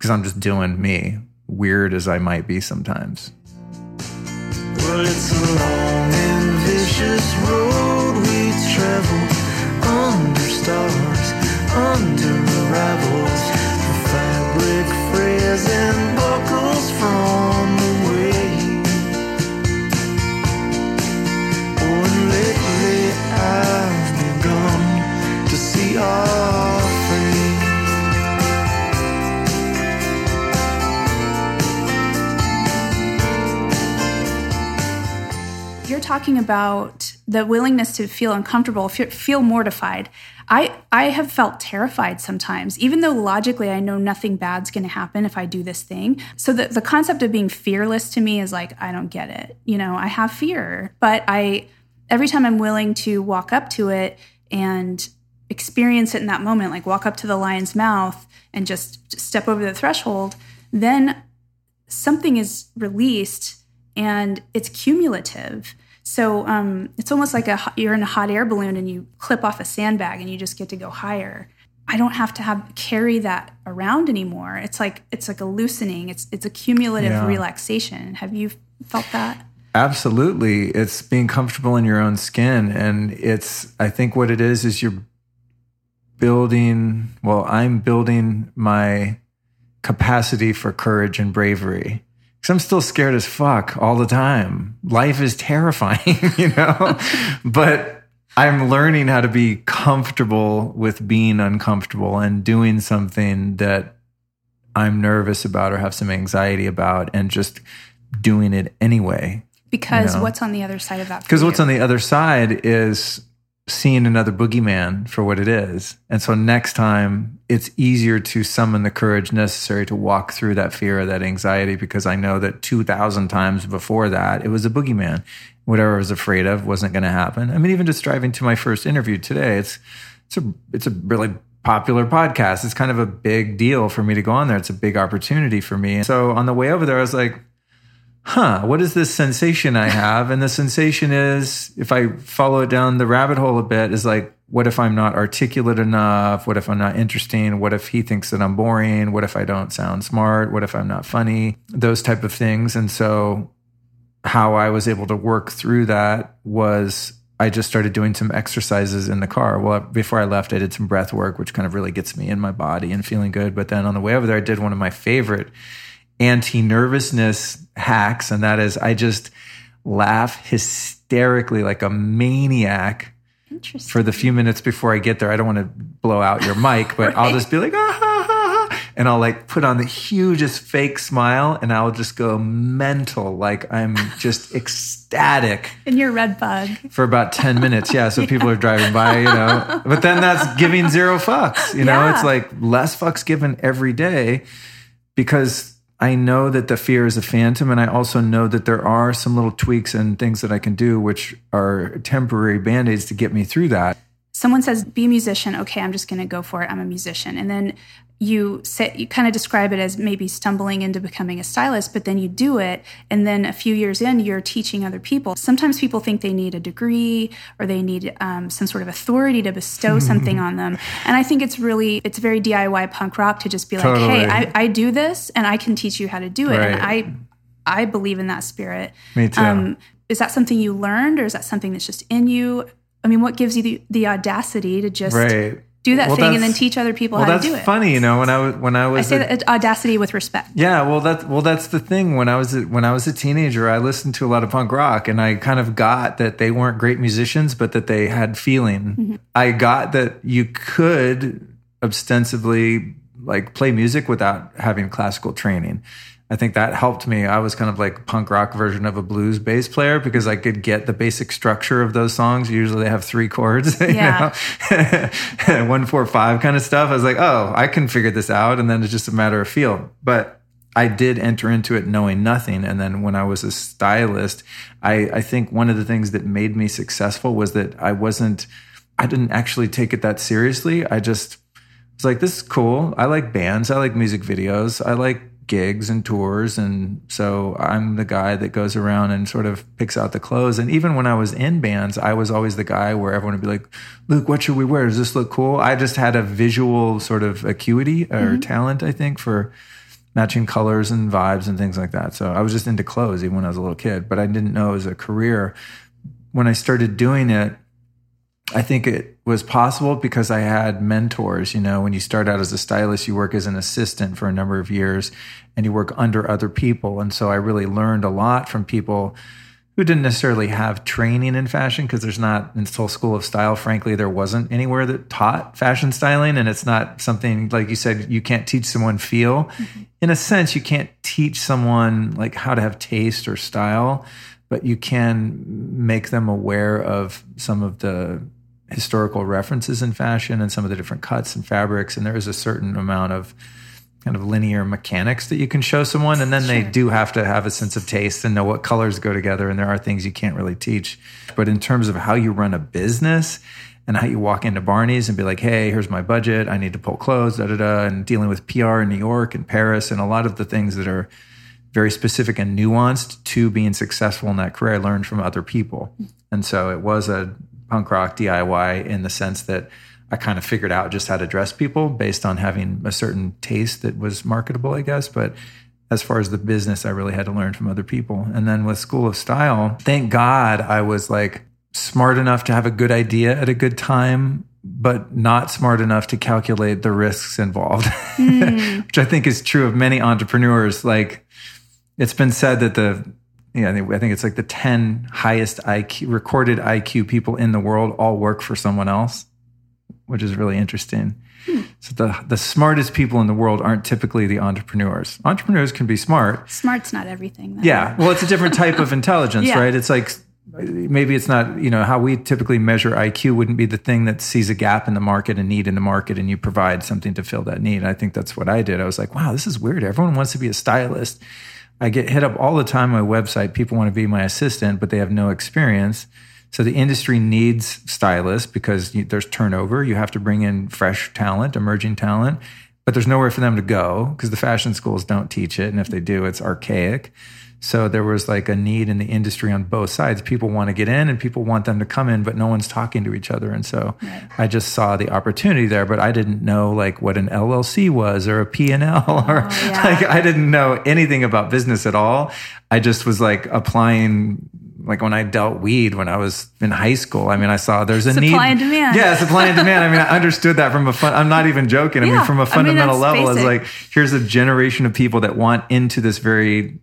because I'm just doing me, weird as I might be sometimes. Well, it's a long and vicious road we travel, under stars, under rivals, the fabric frays and buckles from the way. Oh, and lately I've begun to see our fate. You're talking about the willingness to feel uncomfortable, feel mortified. I, I have felt terrified sometimes, even though logically I know nothing bad's going to happen if I do this thing. So the, the concept of being fearless to me is like, I don't get it. You know, I have fear, but I, every time I'm willing to walk up to it and experience it in that moment, like walk up to the lion's mouth and just, just step over the threshold, then something is released and it's cumulative. So um, it's almost like a you're in a hot air balloon and you clip off a sandbag and you just get to go higher. I don't have to have carry that around anymore. It's like it's like a loosening. It's it's a cumulative Yeah. relaxation. Have you felt that? Absolutely. It's being comfortable in your own skin. And it's, I think what it is, is you're building, well, I'm building my capacity for courage and bravery. Because I'm still scared as fuck all the time. Life is terrifying, you know? But I'm learning how to be comfortable with being uncomfortable and doing something that I'm nervous about or have some anxiety about and just doing it anyway. Because you know? what's on the other side of that? Because what's on the other side is seeing another boogeyman for what it is. And so next time, it's easier to summon the courage necessary to walk through that fear or that anxiety, because I know that two thousand times before that, it was a boogeyman. Whatever I was afraid of wasn't going to happen. I mean, even just driving to my first interview today, it's it's a it's a really popular podcast. It's kind of a big deal for me to go on there. It's a big opportunity for me. And so on the way over there, I was like, huh, what is this sensation I have? And the sensation is, if I follow it down the rabbit hole a bit, is like, what if I'm not articulate enough? What if I'm not interesting? What if he thinks that I'm boring? What if I don't sound smart? What if I'm not funny? Those type of things. And so how I was able to work through that was I just started doing some exercises in the car. Well, before I left, I did some breath work, which kind of really gets me in my body and feeling good. But then on the way over there, I did one of my favorite anti-nervousness hacks, and that is I just laugh hysterically like a maniac for the few minutes before I get there. I don't want to blow out your mic, but right. I'll just be like, ah, ha, ha, ha, and I'll like put on the hugest fake smile, and I'll just go mental, like I'm just ecstatic. And you're red bug. For about ten minutes, yeah, so yeah. People are driving by, you know. But then that's giving zero fucks, you know. Yeah. It's like less fucks given every day, because I know that the fear is a phantom, and I also know that there are some little tweaks and things that I can do, which are temporary Band-Aids to get me through that. Someone says, be a musician. Okay, I'm just going to go for it. I'm a musician. And then you say, you kind of describe it as maybe stumbling into becoming a stylist, but then you do it. And then a few years in, you're teaching other people. Sometimes people think they need a degree or they need um, some sort of authority to bestow something on them. And I think it's really, it's very D I Y punk rock to just be like, totally. hey, I, I do this and I can teach you how to do it. Right. And I, I believe in that spirit. Me too. Um, is that something you learned, or is that something that's just in you? I mean, what gives you the, the audacity to just right. do that well, thing and then teach other people well, how to do it? That's funny, you know. When I was when I was I say a, that audacity with respect. Yeah, well, that well, that's the thing. When I was a, when I was a teenager, I listened to a lot of punk rock, and I kind of got that they weren't great musicians, but that they had feeling. Mm-hmm. I got that you could ostensibly like play music without having classical training. I think that helped me. I was kind of like a punk rock version of a blues bass player, because I could get the basic structure of those songs. Usually they have three chords, you yeah. know, one, four, five kind of stuff. I was like, oh, I can figure this out. And then it's just a matter of feel. But I did enter into it knowing nothing. And then when I was a stylist, I, I think one of the things that made me successful was that I wasn't, I didn't actually take it that seriously. I just was like, this is cool. I like bands. I like music videos. I like gigs and tours, and so I'm the guy that goes around and sort of picks out the clothes. And even when I was in bands, I was always the guy where everyone would be like, Luke, what should we wear? Does this look cool? I just had a visual sort of acuity or mm-hmm. talent, I think, for matching colors and vibes and things like that. So I was just into clothes even when I was a little kid, but I didn't know it was a career. When I started doing it, I think it was possible because I had mentors. You know, when you start out as a stylist, you work as an assistant for a number of years and you work under other people. And so I really learned a lot from people who didn't necessarily have training in fashion, because there's not, until School of Style, frankly, there wasn't anywhere that taught fashion styling. And it's not something, like you said, you can't teach someone feel. Mm-hmm. In a sense, you can't teach someone like how to have taste or style, but you can make them aware of some of the historical references in fashion and some of the different cuts and fabrics. And there is a certain amount of kind of linear mechanics that you can show someone. And then sure. they do have to have a sense of taste and know what colors go together. And there are things you can't really teach. But in terms of how you run a business and how you walk into Barney's and be like, hey, here's my budget, I need to pull clothes, da da da, and dealing with P R in New York and Paris and a lot of the things that are very specific and nuanced to being successful in that career, I learned from other people. And so it was a punk rock D I Y in the sense that I kind of figured out just how to dress people based on having a certain taste that was marketable, I guess. But as far as the business, I really had to learn from other people. And then with School of Style, thank God I was like smart enough to have a good idea at a good time, but not smart enough to calculate the risks involved, mm. which I think is true of many entrepreneurs. Like, it's been said that the, yeah, I think, I think it's like the ten highest I Q, recorded I Q people in the world all work for someone else, which is really interesting. Hmm. So the the smartest people in the world aren't typically the entrepreneurs. Entrepreneurs can be smart. Smart's not everything, though. Yeah. Well, it's a different type of intelligence, yeah. right? It's like, maybe it's not, you know, how we typically measure I Q wouldn't be the thing that sees a gap in the market, a need in the market, and you provide something to fill that need. I think that's what I did. I was like, wow, this is weird. Everyone wants to be a stylist. I get hit up all the time on my website. People want to be my assistant, but they have no experience. So the industry needs stylists because you, there's turnover. You have to bring in fresh talent, emerging talent, but there's nowhere for them to go because the fashion schools don't teach it. And if they do, it's archaic. So there was like a need in the industry on both sides. People want to get in and people want them to come in, but no one's talking to each other. And so right. I just saw the opportunity there, but I didn't know like what an L L C was or a P and L or oh, yeah. like I didn't know anything about business at all. I just was like applying, like when I dealt weed when I was in high school. I mean, I saw there's a supply need. Supply and demand. Yeah, supply and demand. I mean, I understood that from a fun, I'm not even joking. I yeah. mean, from a fundamental I mean, level, it's like, here's a generation of people that want into this very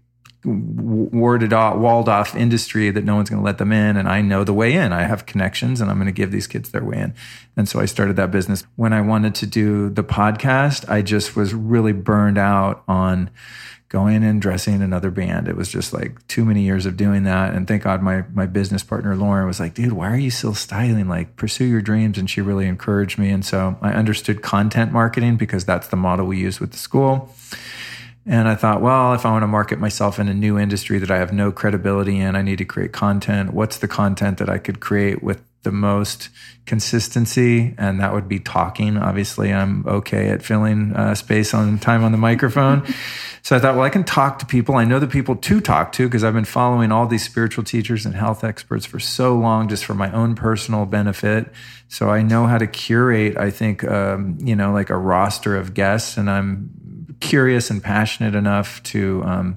warded off, walled off industry that no one's going to let them in. And I know the way in. I have connections and I'm going to give these kids their way in. And so I started that business. When I wanted to do the podcast, I just was really burned out on going and dressing another band. It was just like too many years of doing that. And thank God my my business partner, Lauren, was like, dude, why are you still styling? Like, pursue your dreams. And she really encouraged me. And so I understood content marketing because that's the model we use with the school. And I thought, well, if I want to market myself in a new industry that I have no credibility in, I need to create content. What's the content that I could create with the most consistency? And that would be talking. Obviously, I'm okay at filling uh, space on time on the microphone. So I thought, well, I can talk to people. I know the people to talk to because I've been following all these spiritual teachers and health experts for so long, just for my own personal benefit. So I know how to curate, I think, um, you know, like a roster of guests. And I'm curious and passionate enough to um,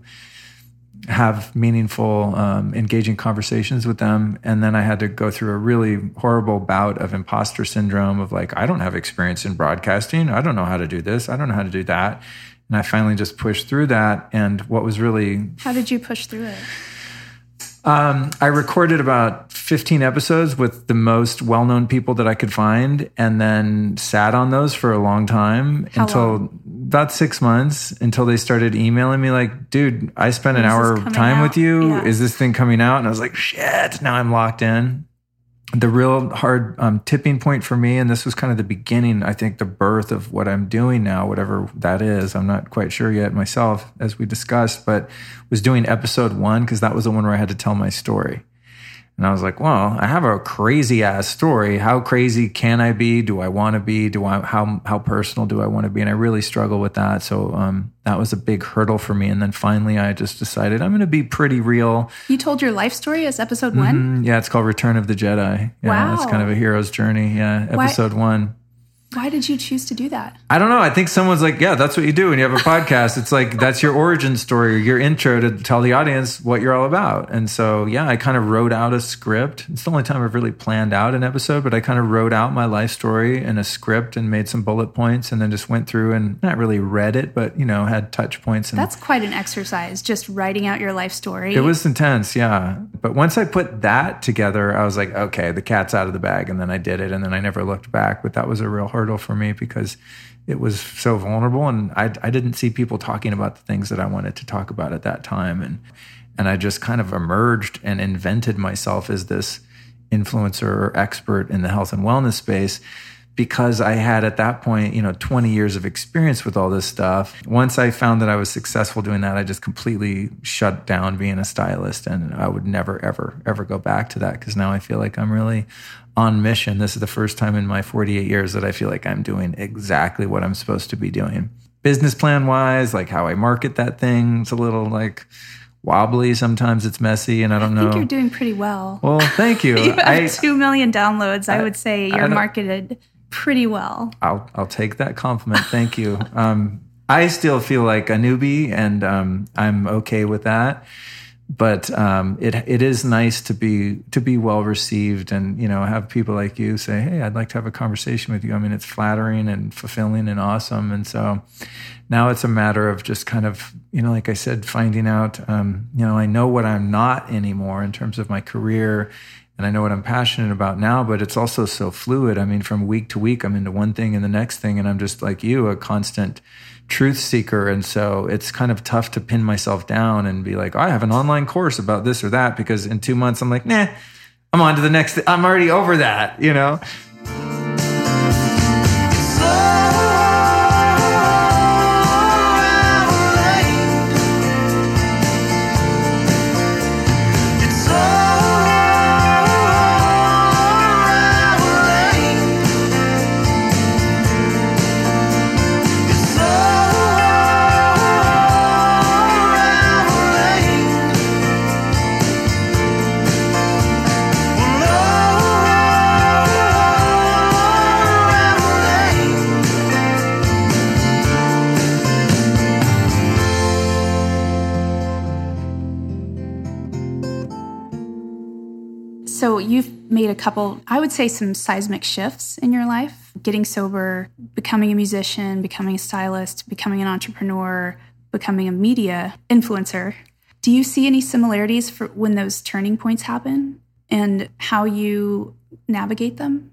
have meaningful, um, engaging conversations with them. And then I had to go through a really horrible bout of imposter syndrome of like, I don't have experience in broadcasting. I don't know how to do this. I don't know how to do that. And I finally just pushed through that. And what was really... How did you push through it? Um, I recorded about fifteen episodes with the most well-known people that I could find and then sat on those for a long time. How until long? About six months until they started emailing me like, dude, I spent an Is hour this of time out? with you. Yeah. Is this thing coming out? And I was like, shit, now I'm locked in. The real hard um, tipping point for me, and this was kind of the beginning, I think, the birth of what I'm doing now, whatever that is. I'm not quite sure yet myself, as we discussed, but was doing episode one because that was the one where I had to tell my story. And I was like, well, I have a crazy ass story. How crazy can I be? Do I want to be? Do I, how, how personal do I want to be? And I really struggle with that. So, um, that was a big hurdle for me. And then finally I just decided I'm going to be pretty real. You told your life story as episode one? Mm-hmm. Yeah. It's called Return of the Jedi. Yeah, wow. It's kind of a hero's journey. Yeah. Episode Why, one. Why did you choose to do that? I don't know. I think someone's like, yeah, that's what you do when you have a podcast. It's like, that's your origin story, or your intro to tell the audience what you're all about. And so, yeah, I kind of wrote out a script. It's the only time I've really planned out an episode, but I kind of wrote out my life story in a script and made some bullet points, and then just went through and not really read it, but, you know, had touch points. And that's quite an exercise, just writing out your life story. It was intense, yeah. But once I put that together, I was like, okay, the cat's out of the bag. And then I did it, and then I never looked back. But that was a real hurdle for me because it was so vulnerable, and I, I didn't see people talking about the things that I wanted to talk about at that time. And and I just kind of emerged and invented myself as this influencer or expert in the health and wellness space, because I had at that point, you know, twenty years of experience with all this stuff. Once I found that I was successful doing that, I just completely shut down being a stylist, and I would never, ever, ever go back to that, because now I feel like I'm really on mission. This is the first time in my forty-eight years that I feel like I'm doing exactly what I'm supposed to be doing. Business plan wise, like how I market that thing, it's a little like wobbly. Sometimes it's messy, and I don't know. I think you're doing pretty well. Well, thank you. You have I, two million downloads. I, I would say you're I marketed pretty well. I'll I'll take that compliment. Thank you. Um, I still feel like a newbie, and um, I'm okay with that. But um, it it is nice to be to be well received, and you know, have people like you say, "Hey, I'd like to have a conversation with you." I mean, it's flattering and fulfilling and awesome. And so now it's a matter of just kind of, you know, like I said, finding out. Um, you know, I know what I'm not anymore in terms of my career, and I know what I'm passionate about now. But it's also so fluid. I mean, from week to week, I'm into one thing and the next thing, and I'm just like you, a constant truth seeker. And so it's kind of tough to pin myself down and be like, oh, I have an online course about this or that, because in two months I'm like, nah, I'm on to the next thing. I'm already over that, you know? So you've made a couple, I would say some seismic shifts in your life, getting sober, becoming a musician, becoming a stylist, becoming an entrepreneur, becoming a media influencer. Do you see any similarities for when those turning points happen and how you navigate them?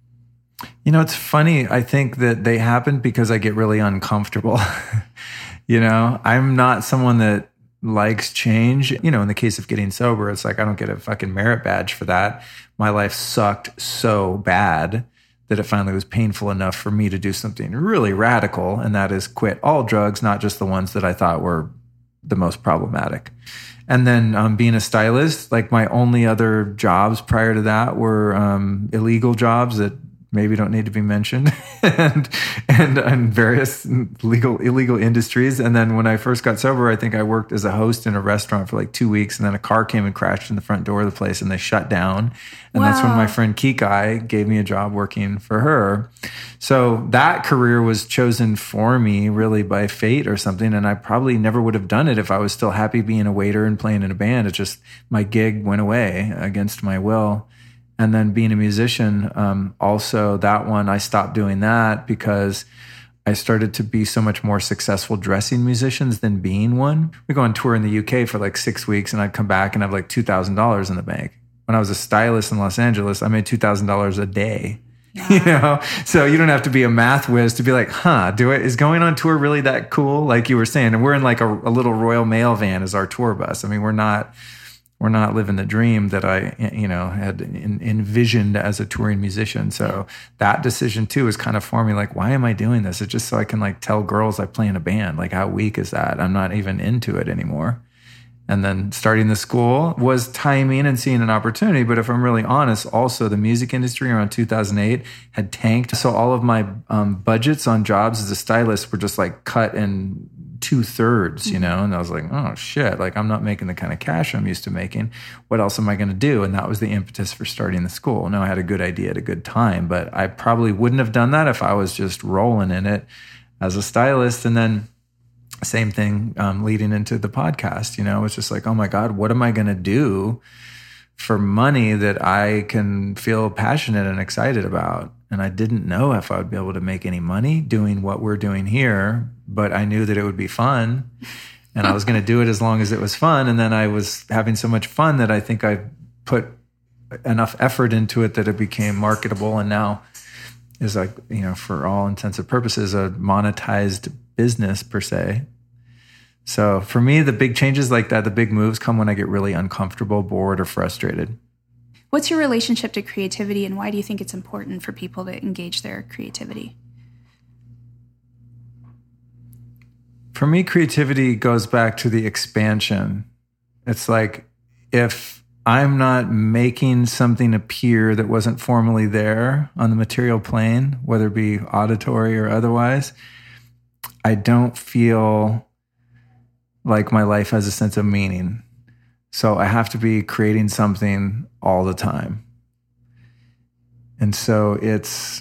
You know, it's funny. I think that they happen because I get really uncomfortable. You know, I'm not someone that likes change. You know, in the case of getting sober, it's like I don't get a fucking merit badge for that. My life sucked so bad that it finally was painful enough for me to do something really radical, and that is quit all drugs, not just the ones that I thought were the most problematic. And then um, being a stylist, like my only other jobs prior to that were um, illegal jobs that maybe don't need to be mentioned, and, and and various legal illegal industries. And then when I first got sober, I think I worked as a host in a restaurant for like two weeks, and then a car came and crashed in the front door of the place, and they shut down. And wow. That's when my friend Kikai gave me a job working for her. So that career was chosen for me really by fate or something, and I probably never would have done it if I was still happy being a waiter and playing in a band. It just, my gig went away against my will. And then being a musician, um, also that one, I stopped doing that because I started to be so much more successful dressing musicians than being one. We go on tour in the U K for like six weeks and I'd come back and have like two thousand dollars in the bank. When I was a stylist in Los Angeles, I made two thousand dollars a day. Yeah. You know, so you don't have to be a math whiz to be like, huh, do it, is going on tour really that cool? Like you were saying, and we're in like a, a little Royal Mail van as our tour bus. I mean, we're not... We're not living the dream that I, you know, had in, envisioned as a touring musician. So that decision too is kind of for me, like, why am I doing this? It's just so I can like tell girls I play in a band. Like, how weak is that? I'm not even into it anymore. And then starting the school was timing and seeing an opportunity. But if I'm really honest, also the music industry around two thousand eight had tanked. So all of my um, budgets on jobs as a stylist were just like cut in two thirds, you know? And I was like, oh shit, like I'm not making the kind of cash I'm used to making. What else am I going to do? And that was the impetus for starting the school. Now I had a good idea at a good time, but I probably wouldn't have done that if I was just rolling in it as a stylist. And then same thing um, leading into the podcast, you know, it's just like, oh my God, what am I going to do for money that I can feel passionate and excited about? And I didn't know if I would be able to make any money doing what we're doing here, but I knew that it would be fun and I was going to do it as long as it was fun. And then I was having so much fun that I think I put enough effort into it that it became marketable, and now is like, you know, for all intents and purposes, a monetized business per se. So for me, the big changes like that, the big moves come when I get really uncomfortable, bored, or frustrated. What's your relationship to creativity, and why do you think it's important for people to engage their creativity? For me, creativity goes back to the expansion. It's like if I'm not making something appear that wasn't formally there on the material plane, whether it be auditory or otherwise, I don't feel like my life has a sense of meaning. So I have to be creating something all the time. And so it's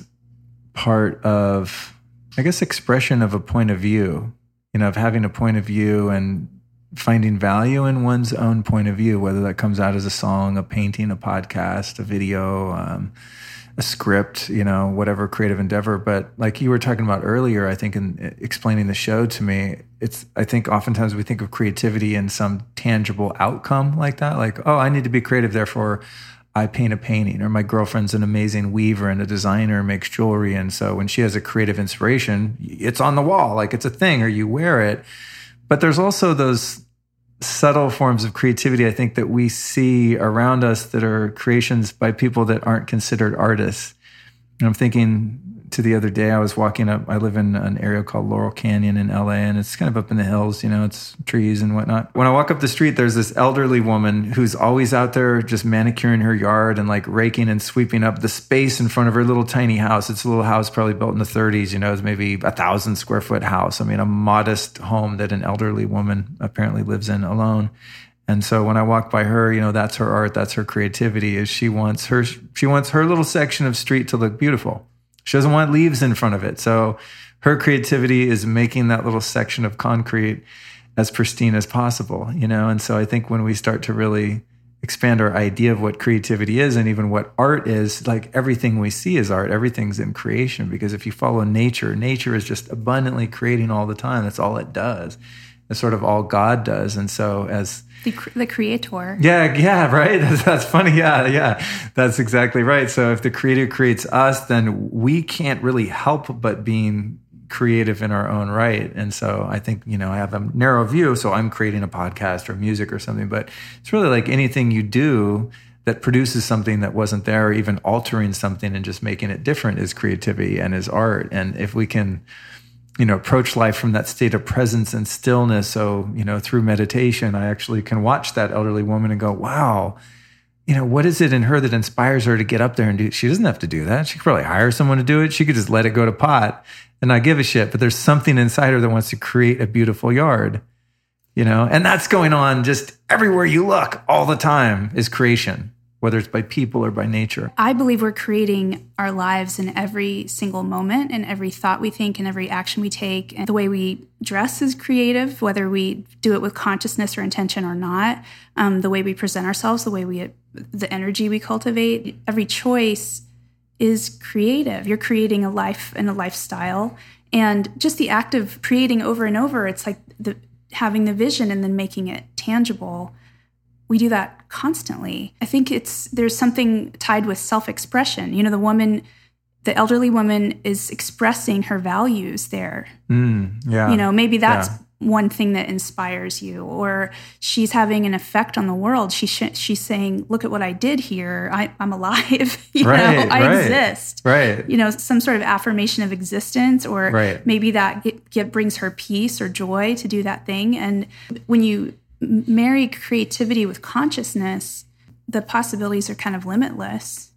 part of, I guess, expression of a point of view, you know, of having a point of view and finding value in one's own point of view, whether that comes out as a song, a painting, a podcast, a video, um, a script, you know, whatever creative endeavor. But like you were talking about earlier, I think in explaining the show to me, it's, I think oftentimes we think of creativity in some tangible outcome like that. Like, oh, I need to be creative, therefore I paint a painting, or my girlfriend's an amazing weaver and a designer and makes jewelry. And so when she has a creative inspiration, it's on the wall, like it's a thing, or you wear it. But there's also those subtle forms of creativity, I think, that we see around us that are creations by people that aren't considered artists. And I'm thinking to the other day, I was walking up, I live in an area called Laurel Canyon in L A, and it's kind of up in the hills, you know, it's trees and whatnot. When I walk up the street, there's this elderly woman who's always out there just manicuring her yard and like raking and sweeping up the space in front of her little tiny house. It's a little house probably built in the thirties, you know, it's maybe a thousand square foot house. I mean, a modest home that an elderly woman apparently lives in alone. And so when I walk by her, you know, that's her art, that's her creativity, is she wants her, she wants her little section of street to look beautiful. She doesn't want leaves in front of it. So her creativity is making that little section of concrete as pristine as possible, you know? And so I think when we start to really expand our idea of what creativity is and even what art is, like everything we see is art, everything's in creation. Because if you follow nature, nature is just abundantly creating all the time. That's all it does. It's sort of all God does. And so as the, the creator. Yeah, yeah, right. That's, that's funny. Yeah, yeah, that's exactly right. So if the creator creates us, then we can't really help but being creative in our own right. And so I think, you know, I have a narrow view. So I'm creating a podcast or music or something, but it's really like anything you do that produces something that wasn't there, or even altering something and just making it different, is creativity and is art. And if we can, you know, approach life from that state of presence and stillness. So, you know, through meditation, I actually can watch that elderly woman and go, wow, you know, what is it in her that inspires her to get up there and do? She doesn't have to do that. She could probably hire someone to do it. She could just let it go to pot and not give a shit. But there's something inside her that wants to create a beautiful yard, you know, and that's going on just everywhere you look all the time is creation, whether it's by people or by nature. I believe we're creating our lives in every single moment, and every thought we think and every action we take. And the way we dress is creative, whether we do it with consciousness or intention or not. Um, the way we present ourselves, the way we, the energy we cultivate, every choice is creative. You're creating a life and a lifestyle. And just the act of creating over and over, it's like the, having the vision and then making it tangible. We do that constantly. I think it's there's something tied with self-expression. You know, the woman, the elderly woman is expressing her values there. Mm, yeah. You know, maybe that's yeah. one thing that inspires you, or she's having an effect on the world. She sh- she's saying, look at what I did here. I, I'm alive. you right, know, I right, exist. Right. You know, some sort of affirmation of existence, or right. maybe that it, it brings her peace or joy to do that thing. And when you marry creativity with consciousness, the possibilities are kind of limitless.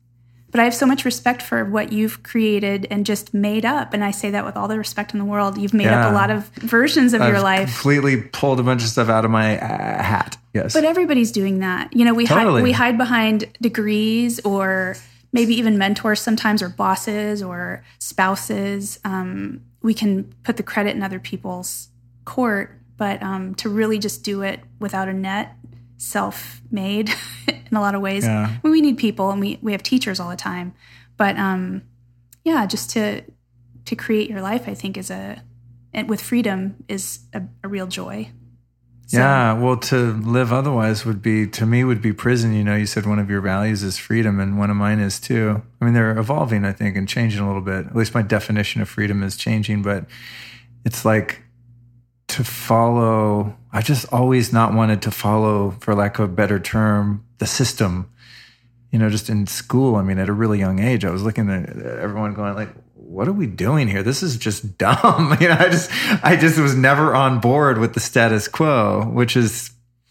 But I have so much respect for what you've created and just made up. And I say that with all the respect in the world. You've made Yeah. up a lot of versions of I've your life. completely pulled a bunch of stuff out of my uh, hat. Yes. But everybody's doing that. You know, we Totally. hide, we hide behind degrees or maybe even mentors sometimes, or bosses or spouses. Um, we can put the credit in other people's court, but um, to really just do it without a net, self-made in a lot of ways. Yeah. I mean, we need people, and we, we have teachers all the time. But um, yeah, just to to create your life, I think is a, and with freedom is a, a real joy. So, yeah, well, to live otherwise would be, to me, would be prison. You know, you said one of your values is freedom, and one of mine is too. I mean, they're evolving, I think, and changing a little bit. At least my definition of freedom is changing, but it's like to follow, I just always not wanted to follow, for lack of a better term, the system. You know, just in school, I mean, at a really young age, I was looking at everyone going like, what are we doing here? This is just dumb. You know, I just, I just was never on board with the status quo, which is,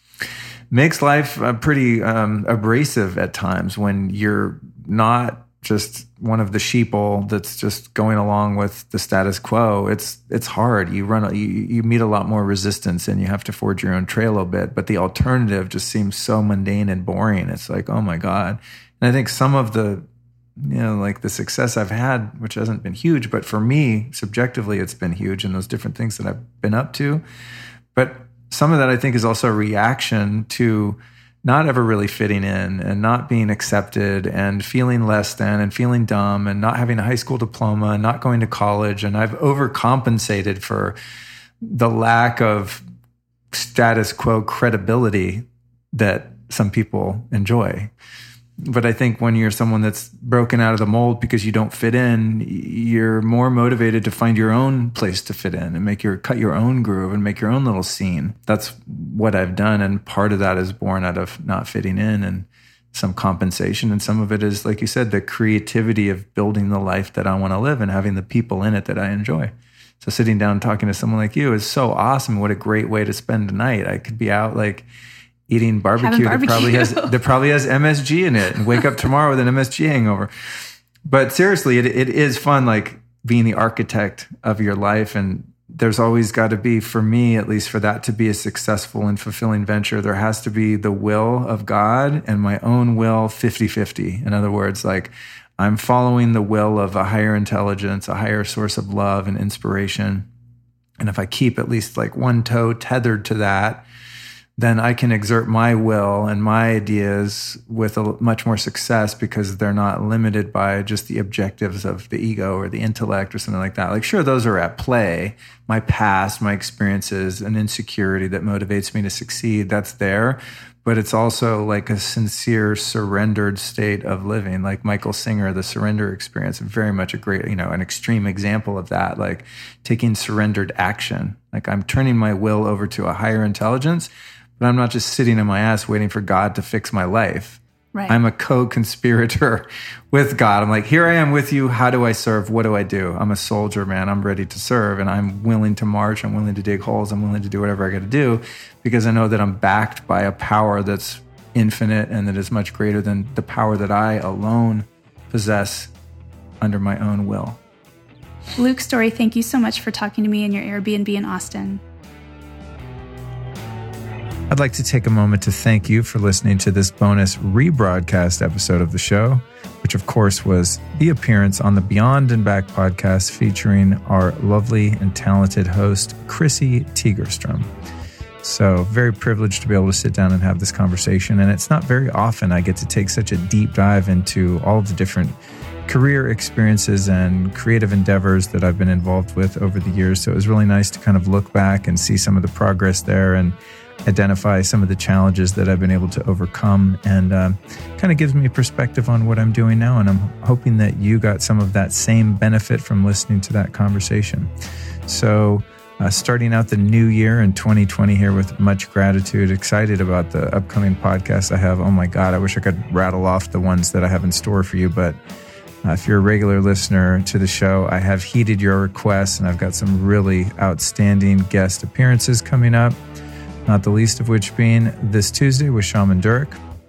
makes life uh, pretty um, abrasive at times when you're not just one of the sheeple that's just going along with the status quo. It's, it's hard. You run, you, you meet a lot more resistance, and you have to forge your own trail a bit, but the alternative just seems so mundane and boring. It's like, oh my God. And I think some of the, you know, like the success I've had, which hasn't been huge, but for me, subjectively, it's been huge in those different things that I've been up to. But some of that, I think, is also a reaction to not ever really fitting in and not being accepted and feeling less than and feeling dumb and not having a high school diploma and not going to college. And I've overcompensated for the lack of status quo credibility that some people enjoy. But I think when you're someone that's broken out of the mold because you don't fit in, you're more motivated to find your own place to fit in and make your, cut your own groove and make your own little scene. That's what I've done. And part of that is born out of not fitting in and some compensation. And some of it is, like you said, the creativity of building the life that I want to live and having the people in it that I enjoy. So sitting down and talking to someone like you is so awesome. What a great way to spend the night. I could be out like eating barbecue, barbecue. that probably has that probably has M S G in it, and wake up tomorrow with an M S G hangover. But seriously, it it is fun, like being the architect of your life. And there's always got to be, for me at least, for that to be a successful and fulfilling venture, there has to be the will of God and my own will fifty-fifty. In other words, like I'm following the will of a higher intelligence, a higher source of love and inspiration. And if I keep at least like one toe tethered to that, then I can exert my will and my ideas with a much more success, because they're not limited by just the objectives of the ego or the intellect or something like that. Like, sure, those are at play. My past, my experiences, an insecurity that motivates me to succeed, that's there. But it's also like a sincere, surrendered state of living. Like Michael Singer, the surrender experience, very much a great, you know, an extreme example of that, like taking surrendered action. Like I'm turning my will over to a higher intelligence, but I'm not just sitting in my ass waiting for God to fix my life. Right. I'm a co-conspirator with God. I'm like, here I am with you. How do I serve? What do I do? I'm a soldier, man. I'm ready to serve, and I'm willing to march. I'm willing to dig holes. I'm willing to do whatever I got to do, because I know that I'm backed by a power that's infinite and that is much greater than the power that I alone possess under my own will. Luke Story, thank you so much for talking to me in your Airbnb in Austin. I'd like to take a moment to thank you for listening to this bonus rebroadcast episode of the show, which of course was the appearance on the Beyond and Back podcast featuring our lovely and talented host, Chrissy Tigerstrom. So very privileged to be able to sit down and have this conversation. And it's not very often I get to take such a deep dive into all of the different career experiences and creative endeavors that I've been involved with over the years. So it was really nice to kind of look back and see some of the progress there and identify some of the challenges that I've been able to overcome, and um, kind of gives me a perspective on what I'm doing now. And I'm hoping that you got some of that same benefit from listening to that conversation. So uh, starting out the new year in twenty twenty here with much gratitude, excited about the upcoming podcasts I have. Oh my God, I wish I could rattle off the ones that I have in store for you, but Uh, if you're a regular listener to the show, I have heeded your requests, and I've got some really outstanding guest appearances coming up, not the least of which being this Tuesday with Shaman Durek.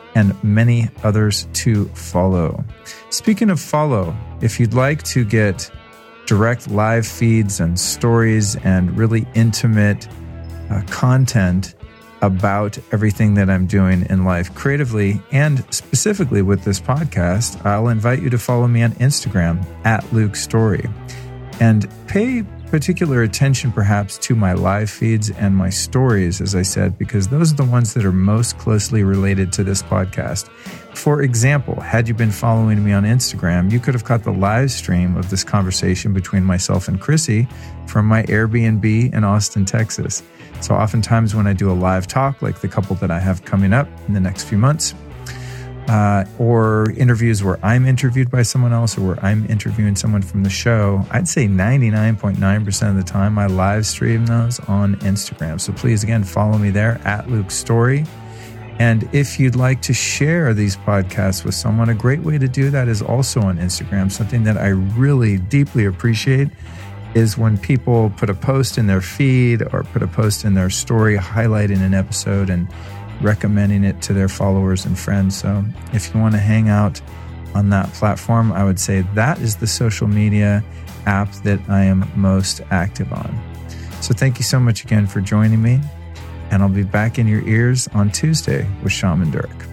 and many others to follow. Speaking of follow, if you'd like to get direct live feeds and stories and really intimate uh, content about everything that I'm doing in life creatively and specifically with this podcast, I'll invite you to follow me on Instagram at Luke Story and pay particular attention perhaps to my live feeds and my stories, as I said, because those are the ones that are most closely related to this podcast. For example, had you been following me on Instagram, you could have caught the live stream of this conversation between myself and Chrissy from my Airbnb in Austin, Texas. So oftentimes when I do a live talk, like the couple that I have coming up in the next few months, uh, or interviews where I'm interviewed by someone else or where I'm interviewing someone from the show, I'd say ninety-nine point nine percent of the time I live stream those on Instagram. So please, again, follow me there at Luke Story. And if you'd like to share these podcasts with someone, a great way to do that is also on Instagram. Something that I really deeply appreciate is when people put a post in their feed or put a post in their story highlighting an episode and recommending it to their followers and friends. So if you want to hang out on that platform, I would say that is the social media app that I am most active on. So thank you so much again for joining me. And I'll be back in your ears on Tuesday with Shaman Durek.